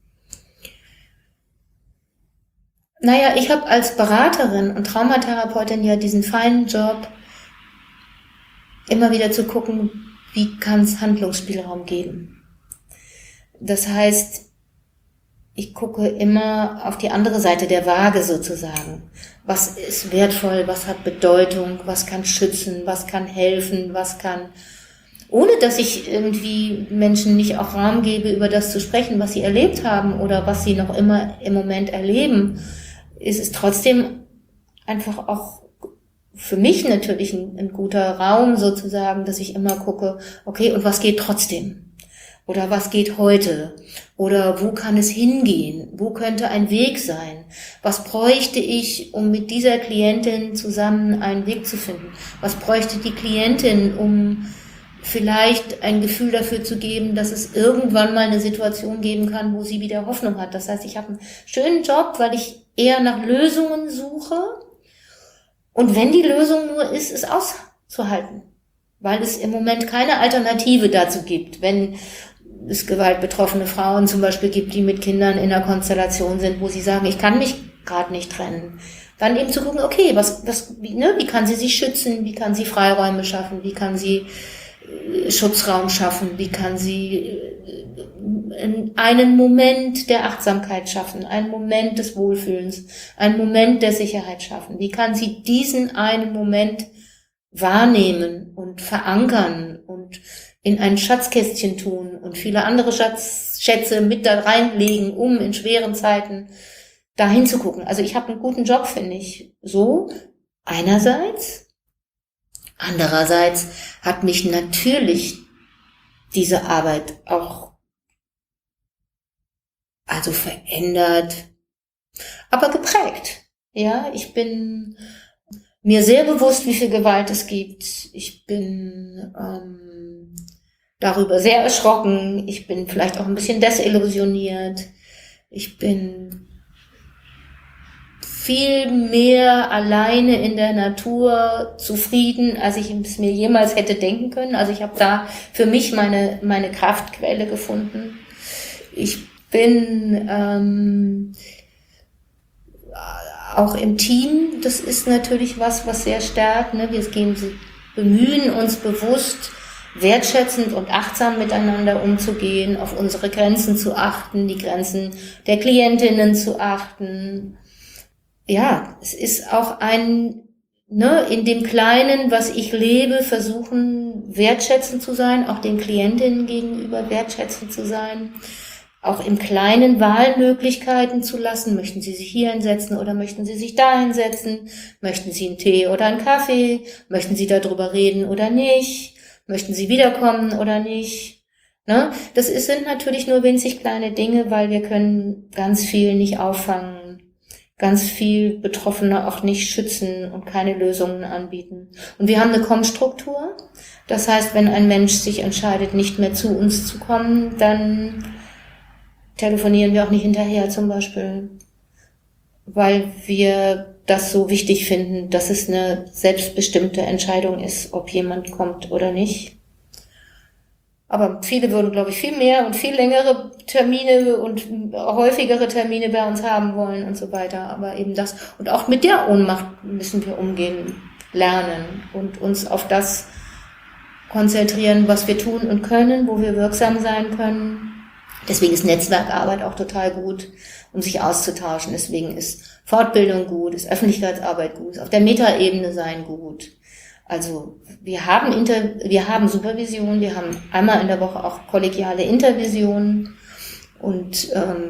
Naja, ich habe als Beraterin und Traumatherapeutin ja diesen feinen Job, immer wieder zu gucken, wie kann es Handlungsspielraum geben. Das heißt, ich gucke immer auf die andere Seite der Waage sozusagen. Was ist wertvoll, was hat Bedeutung, was kann schützen, was kann helfen, ohne dass ich irgendwie Menschen nicht auch Raum gebe, über das zu sprechen, was sie erlebt haben oder was sie noch immer im Moment erleben, ist es trotzdem einfach auch für mich natürlich ein guter Raum sozusagen, dass ich immer gucke, okay, und was geht trotzdem? Oder was geht heute? Oder wo kann es hingehen? Wo könnte ein Weg sein? Was bräuchte ich, um mit dieser Klientin zusammen einen Weg zu finden? Was bräuchte die Klientin, um vielleicht ein Gefühl dafür zu geben, dass es irgendwann mal eine Situation geben kann, wo sie wieder Hoffnung hat? Das heißt, ich habe einen schönen Job, weil ich eher nach Lösungen suche. Und wenn die Lösung nur ist, es auszuhalten. Weil es im Moment keine Alternative dazu gibt. Wenn es gewaltbetroffene Frauen zum Beispiel gibt, die mit Kindern in einer Konstellation sind, wo sie sagen, ich kann mich gerade nicht trennen. Dann eben zu gucken, okay, wie kann sie sich schützen, wie kann sie Freiräume schaffen, wie kann sie Schutzraum schaffen, wie kann sie einen Moment der Achtsamkeit schaffen, einen Moment des Wohlfühlens, einen Moment der Sicherheit schaffen. Wie kann sie diesen einen Moment wahrnehmen und verankern und in ein Schatzkästchen tun und viele andere Schätze mit da reinlegen, um in schweren Zeiten da hinzugucken. Also ich habe einen guten Job, finde ich. So, einerseits. Andererseits hat mich natürlich diese Arbeit auch verändert, aber geprägt. Ja, ich bin mir sehr bewusst, wie viel Gewalt es gibt. Ich bin darüber sehr erschrocken. Ich bin vielleicht auch ein bisschen desillusioniert. Ich bin viel mehr alleine in der Natur zufrieden, als ich es mir jemals hätte denken können. Also ich habe da für mich meine Kraftquelle gefunden. Ich bin auch im Team, das ist natürlich was sehr stärkt. Ne? Wir bemühen uns bewusst, wertschätzend und achtsam miteinander umzugehen, auf unsere Grenzen zu achten, die Grenzen der Klientinnen zu achten. Ja, es ist auch in dem Kleinen, was ich lebe, versuchen wertschätzend zu sein, auch den Klientinnen gegenüber wertschätzend zu sein, auch im Kleinen Wahlmöglichkeiten zu lassen. Möchten Sie sich hier hinsetzen oder möchten Sie sich da hinsetzen? Möchten Sie einen Tee oder einen Kaffee? Möchten Sie darüber reden oder nicht? Möchten Sie wiederkommen oder nicht? Ne? Das sind natürlich nur winzig kleine Dinge, weil wir können ganz viel nicht auffangen, ganz viel Betroffene auch nicht schützen und keine Lösungen anbieten. Und wir haben eine Kommstruktur. Das heißt, wenn ein Mensch sich entscheidet, nicht mehr zu uns zu kommen, dann telefonieren wir auch nicht hinterher zum Beispiel, weil wir das so wichtig finden, dass es eine selbstbestimmte Entscheidung ist, ob jemand kommt oder nicht. Aber viele würden, glaube ich, viel mehr und viel längere Termine und häufigere Termine bei uns haben wollen und so weiter. Aber eben das. Und auch mit der Ohnmacht müssen wir umgehen, lernen und uns auf das konzentrieren, was wir tun und können, wo wir wirksam sein können. Deswegen ist Netzwerkarbeit auch total gut, um sich auszutauschen. Deswegen ist Fortbildung gut, ist Öffentlichkeitsarbeit gut, ist auf der Metaebene sein gut. Also wir haben Supervision, wir haben einmal in der Woche auch kollegiale Intervisionen und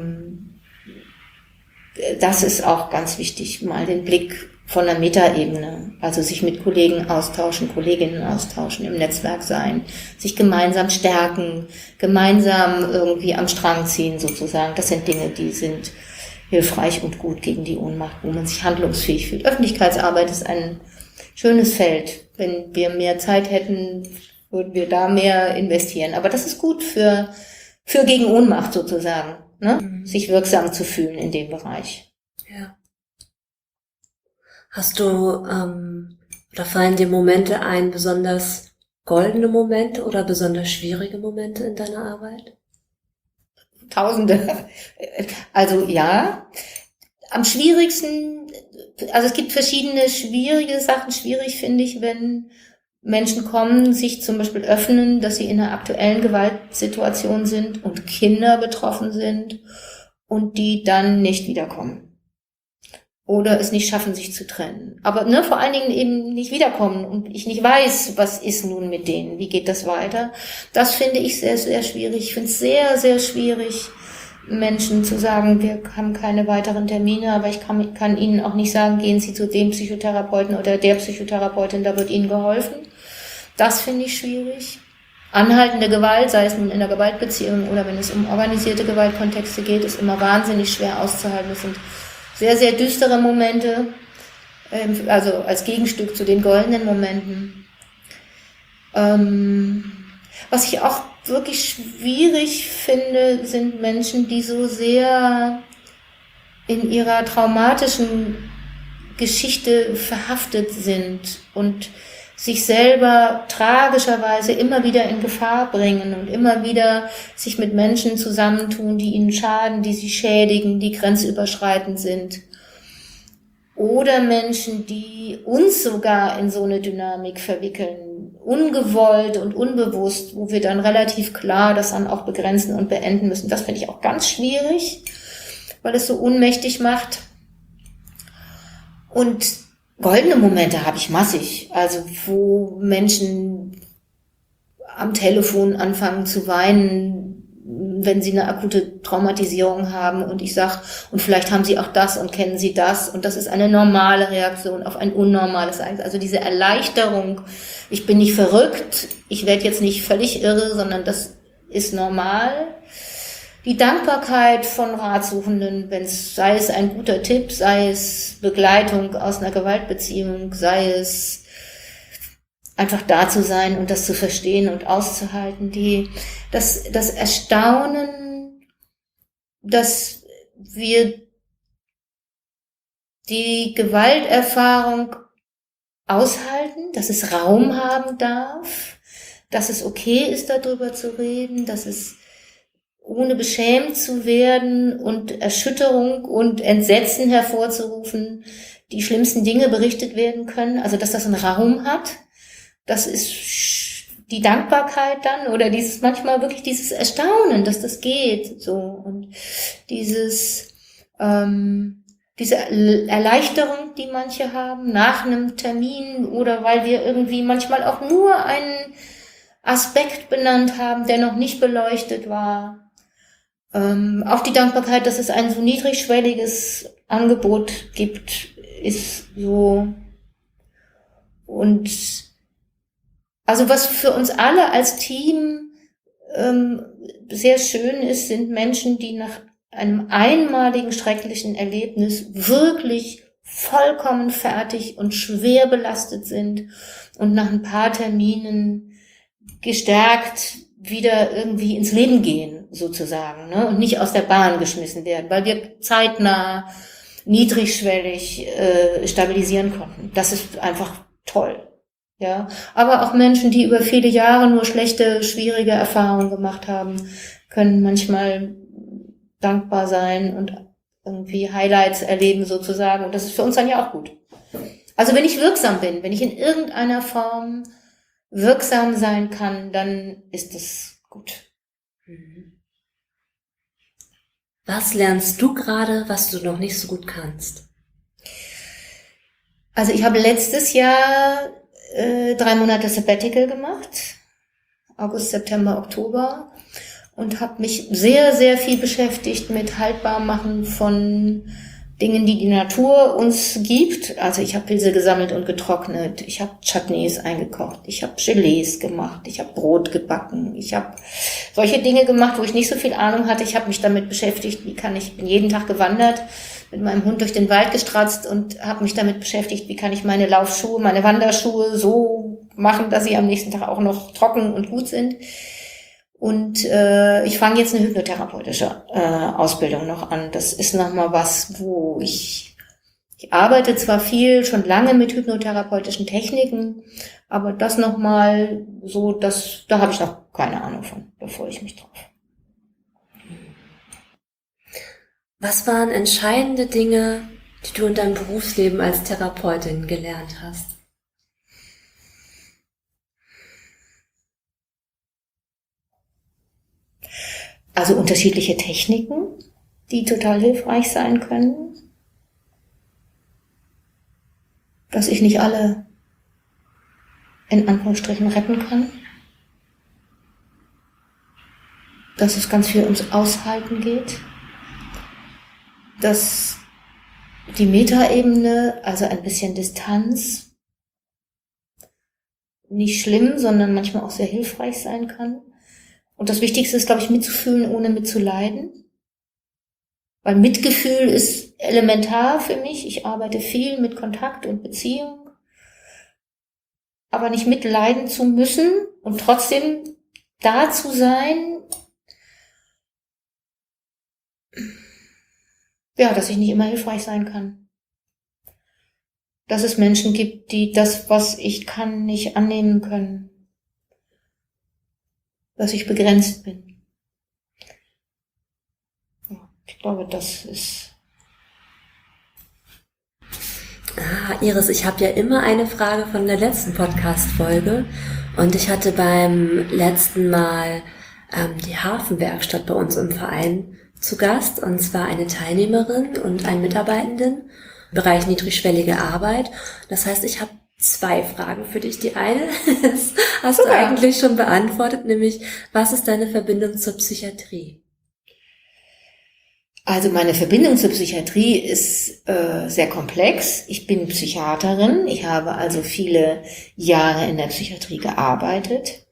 das ist auch ganz wichtig, mal den Blick von der Metaebene, also sich mit Kollegen austauschen, Kolleginnen austauschen, im Netzwerk sein, sich gemeinsam stärken, gemeinsam irgendwie am Strang ziehen sozusagen. Das sind Dinge, die sind hilfreich und gut gegen die Ohnmacht, wo man sich handlungsfähig fühlt. Öffentlichkeitsarbeit ist ein schönes Feld. Wenn wir mehr Zeit hätten, würden wir da mehr investieren. Aber das ist gut für gegen Ohnmacht sozusagen, ne? Sich wirksam zu fühlen in dem Bereich. Ja. Hast du, oder fallen dir Momente ein, besonders goldene Momente oder besonders schwierige Momente in deiner Arbeit? Tausende. Also ja. Am schwierigsten, also es gibt verschiedene schwierige Sachen. Schwierig finde ich, wenn Menschen kommen, sich zum Beispiel öffnen, dass sie in einer aktuellen Gewaltsituation sind und Kinder betroffen sind und die dann nicht wiederkommen. Oder es nicht schaffen, sich zu trennen. Aber vor allen Dingen eben nicht wiederkommen und ich nicht weiß, was ist nun mit denen, wie geht das weiter. Das finde ich sehr, sehr schwierig. Ich finde es sehr, sehr schwierig, Menschen zu sagen, wir haben keine weiteren Termine, aber ich kann ihnen auch nicht sagen, gehen Sie zu dem Psychotherapeuten oder der Psychotherapeutin, da wird Ihnen geholfen. Das finde ich schwierig. Anhaltende Gewalt, sei es nun in einer Gewaltbeziehung oder wenn es um organisierte Gewaltkontexte geht, ist immer wahnsinnig schwer auszuhalten. Das sind sehr, sehr düstere Momente, also als Gegenstück zu den goldenen Momenten. Was ich auch wirklich schwierig finde, sind Menschen, die so sehr in ihrer traumatischen Geschichte verhaftet sind und sich selber tragischerweise immer wieder in Gefahr bringen und immer wieder sich mit Menschen zusammentun, die ihnen schaden, die sie schädigen, die grenzüberschreitend sind. Oder Menschen, die uns sogar in so eine Dynamik verwickeln, ungewollt und unbewusst, wo wir dann relativ klar das dann auch begrenzen und beenden müssen. Das finde ich auch ganz schwierig, weil es so ohnmächtig macht. Und goldene Momente habe ich massig, also wo Menschen am Telefon anfangen zu weinen, wenn sie eine akute Traumatisierung haben und ich sage, und vielleicht haben sie auch das und kennen sie das und das ist eine normale Reaktion auf ein unnormales Ereignis. Also diese Erleichterung, ich bin nicht verrückt, ich werde jetzt nicht völlig irre, sondern das ist normal. Die Dankbarkeit von Ratsuchenden, sei es ein guter Tipp, sei es Begleitung aus einer Gewaltbeziehung, sei es einfach da zu sein und das zu verstehen und auszuhalten, das Erstaunen, dass wir die Gewalterfahrung aushalten, dass es Raum haben darf, dass es okay ist, darüber zu reden, dass es ohne beschämt zu werden und Erschütterung und Entsetzen hervorzurufen, die schlimmsten Dinge berichtet werden können, also dass das einen Raum hat. Das ist die Dankbarkeit dann oder manchmal wirklich dieses Erstaunen, dass das geht, so, und diese Erleichterung, die manche haben nach einem Termin oder weil wir irgendwie manchmal auch nur einen Aspekt benannt haben, der noch nicht beleuchtet war. Auch die Dankbarkeit, dass es ein so niedrigschwelliges Angebot gibt, ist so. Und also was für uns alle als Team sehr schön ist, sind Menschen, die nach einem einmaligen schrecklichen Erlebnis wirklich vollkommen fertig und schwer belastet sind und nach ein paar Terminen gestärkt wieder irgendwie ins Leben gehen, sozusagen, ne? Und nicht aus der Bahn geschmissen werden, weil wir zeitnah, niedrigschwellig stabilisieren konnten. Das ist einfach toll. Ja, aber auch Menschen, die über viele Jahre nur schlechte, schwierige Erfahrungen gemacht haben, können manchmal dankbar sein und irgendwie Highlights erleben sozusagen. Und das ist für uns dann ja auch gut. Also wenn ich wirksam bin, wenn ich in irgendeiner Form wirksam sein kann, dann ist das gut. Was lernst du gerade, was du noch nicht so gut kannst? Also ich habe letztes Jahr 3 Monate Sabbatical gemacht, August, September, Oktober, und habe mich sehr, sehr viel beschäftigt mit Haltbarmachen von Dingen, die die Natur uns gibt. Also ich habe Pilze gesammelt und getrocknet, ich habe Chutneys eingekocht, ich habe Gelees gemacht, ich habe Brot gebacken, ich habe solche Dinge gemacht, wo ich nicht so viel Ahnung hatte. Ich habe mich damit beschäftigt, ich bin jeden Tag gewandert, mit meinem Hund durch den Wald gestratzt und habe mich damit beschäftigt, wie kann ich meine Laufschuhe, meine Wanderschuhe so machen, dass sie am nächsten Tag auch noch trocken und gut sind. Und ich fange jetzt eine hypnotherapeutische Ausbildung noch an. Das ist nochmal was, wo ich arbeite zwar viel, schon lange mit hypnotherapeutischen Techniken, aber das nochmal so, da habe ich noch keine Ahnung von, da freue ich mich drauf. Was waren entscheidende Dinge, die du in deinem Berufsleben als Therapeutin gelernt hast? Also unterschiedliche Techniken, die total hilfreich sein können. Dass ich nicht alle in Anführungsstrichen retten kann. Dass es ganz viel ums Aushalten geht. Dass die Metaebene, also ein bisschen Distanz, nicht schlimm, sondern manchmal auch sehr hilfreich sein kann. Und das Wichtigste ist, glaube ich, mitzufühlen, ohne mitzuleiden. Weil Mitgefühl ist elementar für mich. Ich arbeite viel mit Kontakt und Beziehung. Aber nicht mitleiden zu müssen und trotzdem da zu sein, ja, dass ich nicht immer hilfreich sein kann. Dass es Menschen gibt, die das, was ich kann, nicht annehmen können. Dass ich begrenzt bin. Ja, ich glaube, das ist... Iris, ich habe ja immer eine Frage von der letzten Podcast-Folge und ich hatte beim letzten Mal die Hafenwerkstatt bei uns im Verein zu Gast, und zwar eine Teilnehmerin und einen Mitarbeitenden im Bereich niedrigschwellige Arbeit. Das heißt, ich habe 2 Fragen für dich. Die eine hast du eigentlich schon beantwortet, nämlich, was ist deine Verbindung zur Psychiatrie? Also meine Verbindung zur Psychiatrie ist sehr komplex. Ich bin Psychiaterin. Ich habe also viele Jahre in der Psychiatrie gearbeitet.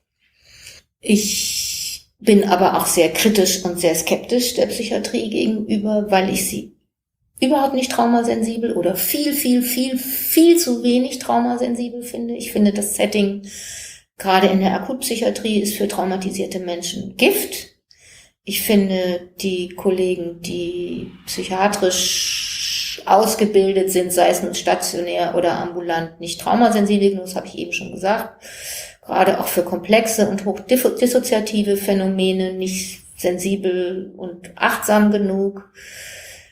Ich bin aber auch sehr kritisch und sehr skeptisch der Psychiatrie gegenüber, weil ich sie überhaupt nicht traumasensibel oder viel zu wenig traumasensibel finde. Ich finde, das Setting gerade in der Akutpsychiatrie ist für traumatisierte Menschen Gift. Ich finde, die Kollegen, die psychiatrisch ausgebildet sind, sei es nun stationär oder ambulant, nicht traumasensibel genug, das habe ich eben schon gesagt. Gerade auch für komplexe und hochdissoziative Phänomene nicht sensibel und achtsam genug.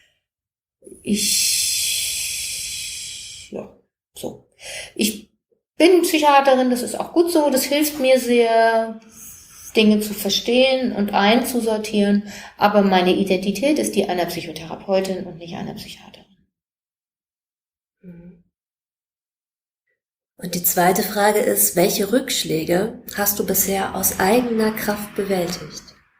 Ich bin Psychiaterin, das ist auch gut so, das hilft mir sehr, Dinge zu verstehen und einzusortieren, aber meine Identität ist die einer Psychotherapeutin und nicht einer Psychiaterin. Und die zweite Frage ist, welche Rückschläge hast du bisher aus eigener Kraft bewältigt?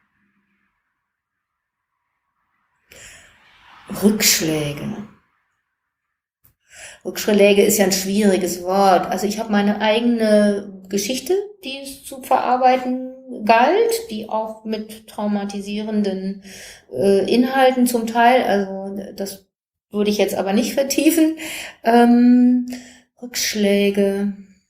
Rückschläge. Rückschläge ist ja ein schwieriges Wort. Also ich habe meine eigene Geschichte, die es zu verarbeiten galt, die auch mit traumatisierenden Inhalten zum Teil, also das würde ich jetzt aber nicht vertiefen. Rückschläge.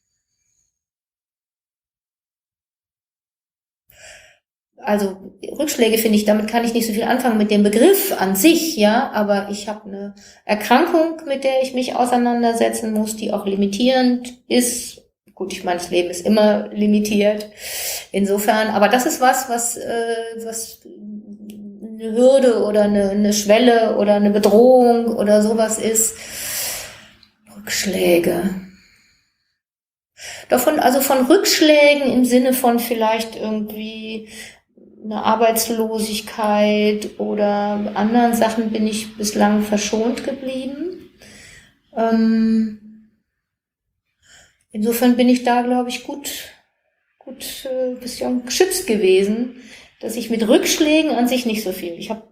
Also Rückschläge finde ich, damit kann ich nicht so viel anfangen mit dem Begriff an sich, ja, aber ich habe eine Erkrankung, mit der ich mich auseinandersetzen muss, die auch limitierend ist. Gut, ich meine, das Leben ist immer limitiert. Insofern, aber das ist was eine Hürde oder eine Schwelle oder eine Bedrohung oder sowas ist. Rückschläge. Also von Rückschlägen im Sinne von vielleicht irgendwie eine Arbeitslosigkeit oder anderen Sachen bin ich bislang verschont geblieben. Insofern bin ich da, glaube ich, gut bisschen geschützt gewesen, dass ich mit Rückschlägen an sich nicht so viel. Ich habe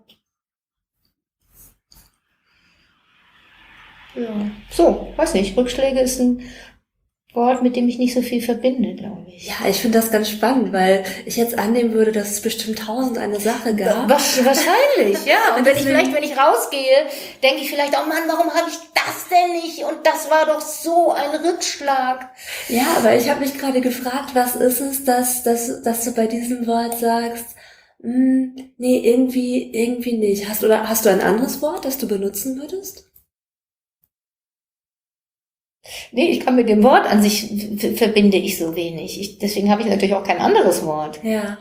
weiß nicht, Rückschläge ist ein Wort, mit dem ich nicht so viel verbinde, glaube ich. Ja, ich finde das ganz spannend, weil ich jetzt annehmen würde, dass es bestimmt 1001 Sache gab. Wahrscheinlich, ja. Und wenn ich rausgehe, denke ich vielleicht, oh Mann, warum habe ich das denn nicht? Und das war doch so ein Rückschlag. Ja, aber ich habe mich gerade gefragt, was ist es, dass du bei diesem Wort sagst, nee, irgendwie nicht. Hast du ein anderes Wort, das du benutzen würdest? Nee, ich kann mit dem Wort an sich verbinde ich so wenig. Deswegen habe ich natürlich auch kein anderes Wort. Ja.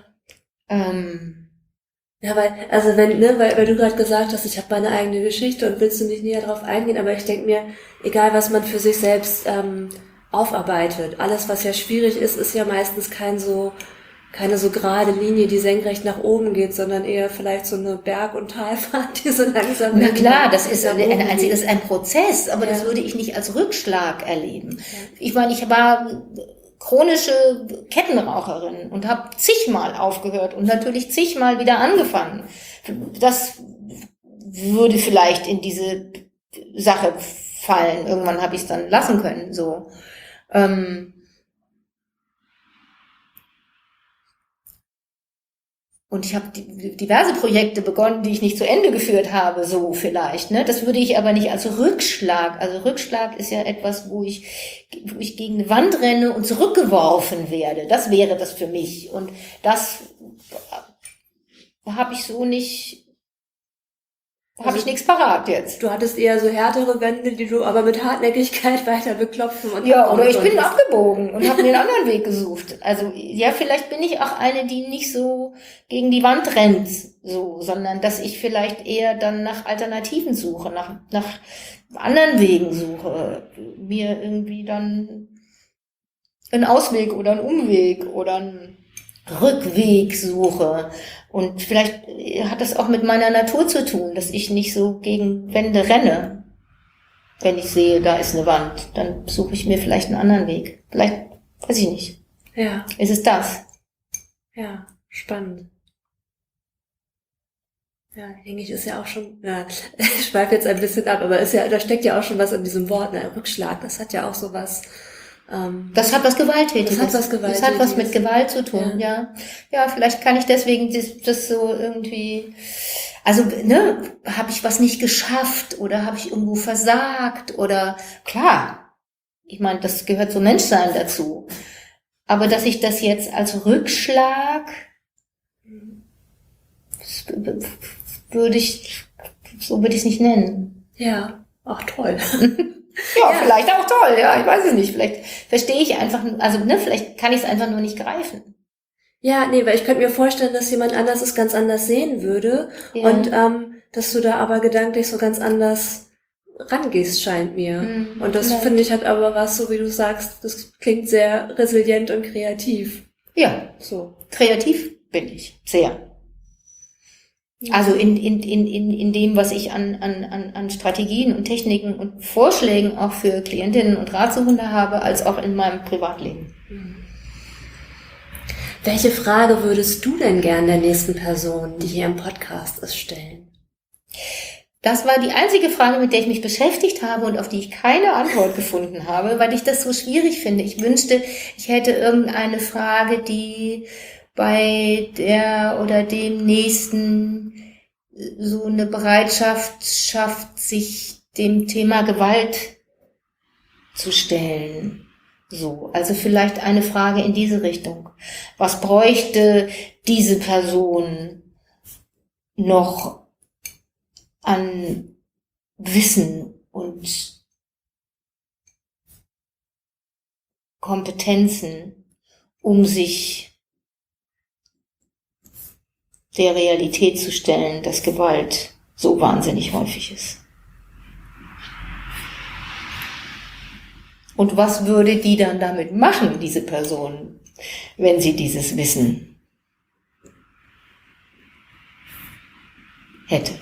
Ja, weil du gerade gesagt hast, ich habe meine eigene Geschichte und willst du nicht näher drauf eingehen, aber ich denke mir, egal was man für sich selbst aufarbeitet, alles was ja schwierig ist, ist ja meistens keine so gerade Linie, die senkrecht nach oben geht, sondern eher vielleicht so eine Berg- und Talfahrt, die so langsam... Na klar, das ist ein Prozess, aber das würde ich nicht als Rückschlag erleben. Ja. Ich meine, ich war chronische Kettenraucherin und habe zigmal aufgehört und natürlich zigmal wieder angefangen. Das würde vielleicht in diese Sache fallen. Irgendwann habe ich es dann lassen können, so. Und ich habe diverse Projekte begonnen, die ich nicht zu Ende geführt habe, so vielleicht. Ne? Das würde ich aber nicht als Rückschlag. Also Rückschlag ist ja etwas, wo ich gegen eine Wand renne und zurückgeworfen werde. Das wäre das für mich. Und das habe ich so nicht... Habe ich nichts parat jetzt. Du hattest eher so härtere Wände, die du aber mit Hartnäckigkeit weiter beklopfen und... Ja, oder ich bin abgebogen und habe mir einen anderen Weg gesucht. Also ja, vielleicht bin ich auch eine, die nicht so gegen die Wand rennt, so, sondern dass ich vielleicht eher dann nach Alternativen suche, nach anderen Wegen suche, mir irgendwie dann einen Ausweg oder einen Umweg oder einen Rückweg suche. Und vielleicht hat das auch mit meiner Natur zu tun, dass ich nicht so gegen Wände renne. Wenn ich sehe, da ist eine Wand, dann suche ich mir vielleicht einen anderen Weg. Vielleicht, weiß ich nicht. Ja. Ist es das? Ja, spannend. Ja, eigentlich ist ja auch schon, ja, ich schweife jetzt ein bisschen ab, aber da steckt ja auch schon was in diesem Wort, ne? Rückschlag, das hat ja auch so was, das hat was Gewalttätiges. Das hat was mit Gewalt zu tun, ja. Ja, vielleicht kann ich deswegen das so irgendwie, also, ne, habe ich was nicht geschafft oder habe ich irgendwo versagt oder, klar, ich meine, das gehört zum Menschsein dazu. Aber dass ich das jetzt als Rückschlag, würde ich es nicht nennen. Ja, ach toll. Ja, vielleicht auch toll, ja, ich weiß es nicht. Vielleicht verstehe ich einfach, also ne, vielleicht kann ich es einfach nur nicht greifen. Ja, nee, weil ich könnte mir vorstellen, dass jemand anders es ganz anders sehen würde und dass du da aber gedanklich so ganz anders rangehst, scheint mir. Und das finde ich hat aber was, so wie du sagst, das klingt sehr resilient und kreativ. Ja, so. Kreativ bin ich. Sehr. Also in dem, was ich an Strategien und Techniken und Vorschlägen auch für Klientinnen und Ratsuchende habe, als auch in meinem Privatleben. Welche Frage würdest du denn gern der nächsten Person, die hier im Podcast ist, stellen? Das war die einzige Frage, mit der ich mich beschäftigt habe und auf die ich keine Antwort gefunden habe, weil ich das so schwierig finde. Ich wünschte, ich hätte irgendeine Frage, die bei der oder dem Nächsten so eine Bereitschaft schafft, sich dem Thema Gewalt zu stellen. So, also vielleicht eine Frage in diese Richtung. Was bräuchte diese Person noch an Wissen und Kompetenzen, um sich der Realität zu stellen, dass Gewalt so wahnsinnig häufig ist. Und was würde die dann damit machen, diese Person, wenn sie dieses Wissen hätte?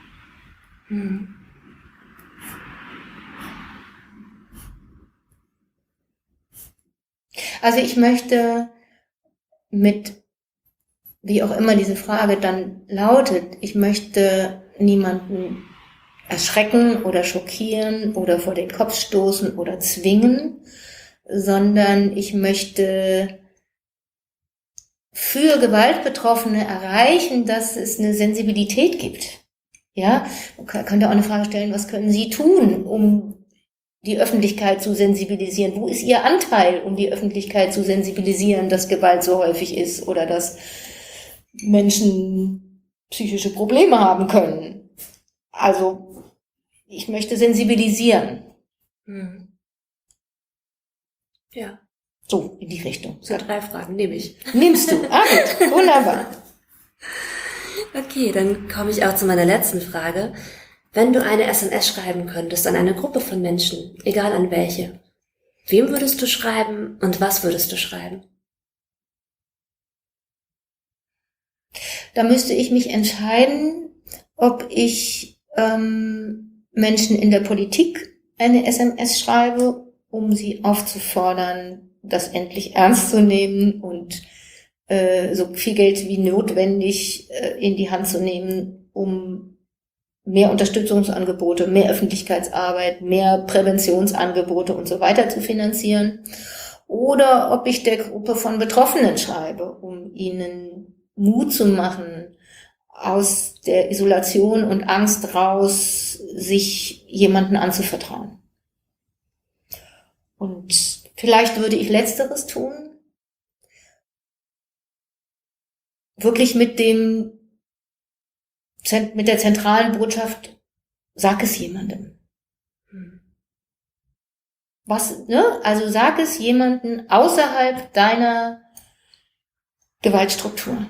Also ich möchte wie auch immer diese Frage dann lautet, ich möchte niemanden erschrecken oder schockieren oder vor den Kopf stoßen oder zwingen, sondern ich möchte für Gewaltbetroffene erreichen, dass es eine Sensibilität gibt. Ja, man könnte auch eine Frage stellen, was können Sie tun, um die Öffentlichkeit zu sensibilisieren? Wo ist Ihr Anteil, um die Öffentlichkeit zu sensibilisieren, dass Gewalt so häufig ist oder dass Menschen psychische Probleme haben können? Also, ich möchte sensibilisieren. Ja. So, in die Richtung. So 3 Fragen nehme ich. Nimmst du? Ah, gut. Wunderbar. Okay, dann komme ich auch zu meiner letzten Frage. Wenn du eine SMS schreiben könntest an eine Gruppe von Menschen, egal an welche, wem würdest du schreiben und was würdest du schreiben? Da müsste ich mich entscheiden, ob ich Menschen in der Politik eine SMS schreibe, um sie aufzufordern, das endlich ernst zu nehmen und so viel Geld wie notwendig in die Hand zu nehmen, um mehr Unterstützungsangebote, mehr Öffentlichkeitsarbeit, mehr Präventionsangebote und so weiter zu finanzieren. Oder ob ich der Gruppe von Betroffenen schreibe, um ihnen Mut zu machen, aus der Isolation und Angst raus, sich jemanden anzuvertrauen. Und vielleicht würde ich Letzteres tun, wirklich mit der zentralen Botschaft, sag es jemandem. Was, ne? Also sag es jemandem außerhalb deiner Gewaltstruktur.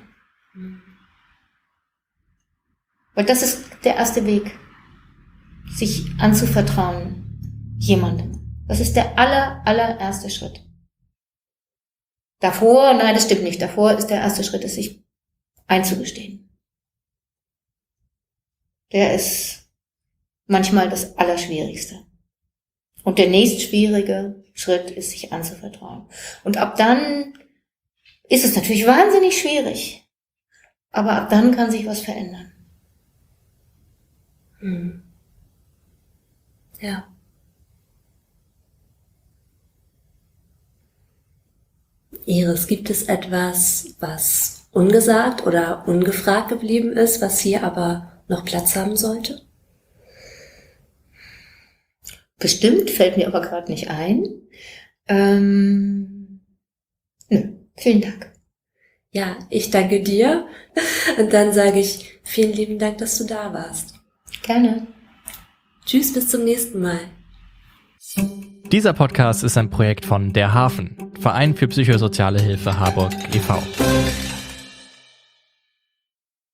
Weil das ist der erste Weg, sich anzuvertrauen, jemandem. Das ist der allererste Schritt. Davor, nein, das stimmt nicht, davor ist der erste Schritt, es sich einzugestehen. Der ist manchmal das Allerschwierigste. Und der nächstschwierige Schritt ist, sich anzuvertrauen. Und ab dann ist es natürlich wahnsinnig schwierig. Aber ab dann kann sich was verändern. Ja. Iris, gibt es etwas, was ungesagt oder ungefragt geblieben ist, was hier aber noch Platz haben sollte? Bestimmt, fällt mir aber gerade nicht ein. Vielen Dank. Ja, ich danke dir. Und dann sage ich vielen lieben Dank, dass du da warst. Gerne. Tschüss, bis zum nächsten Mal. Dieser Podcast ist ein Projekt von Der Hafen, Verein für psychosoziale Hilfe Harburg e.V.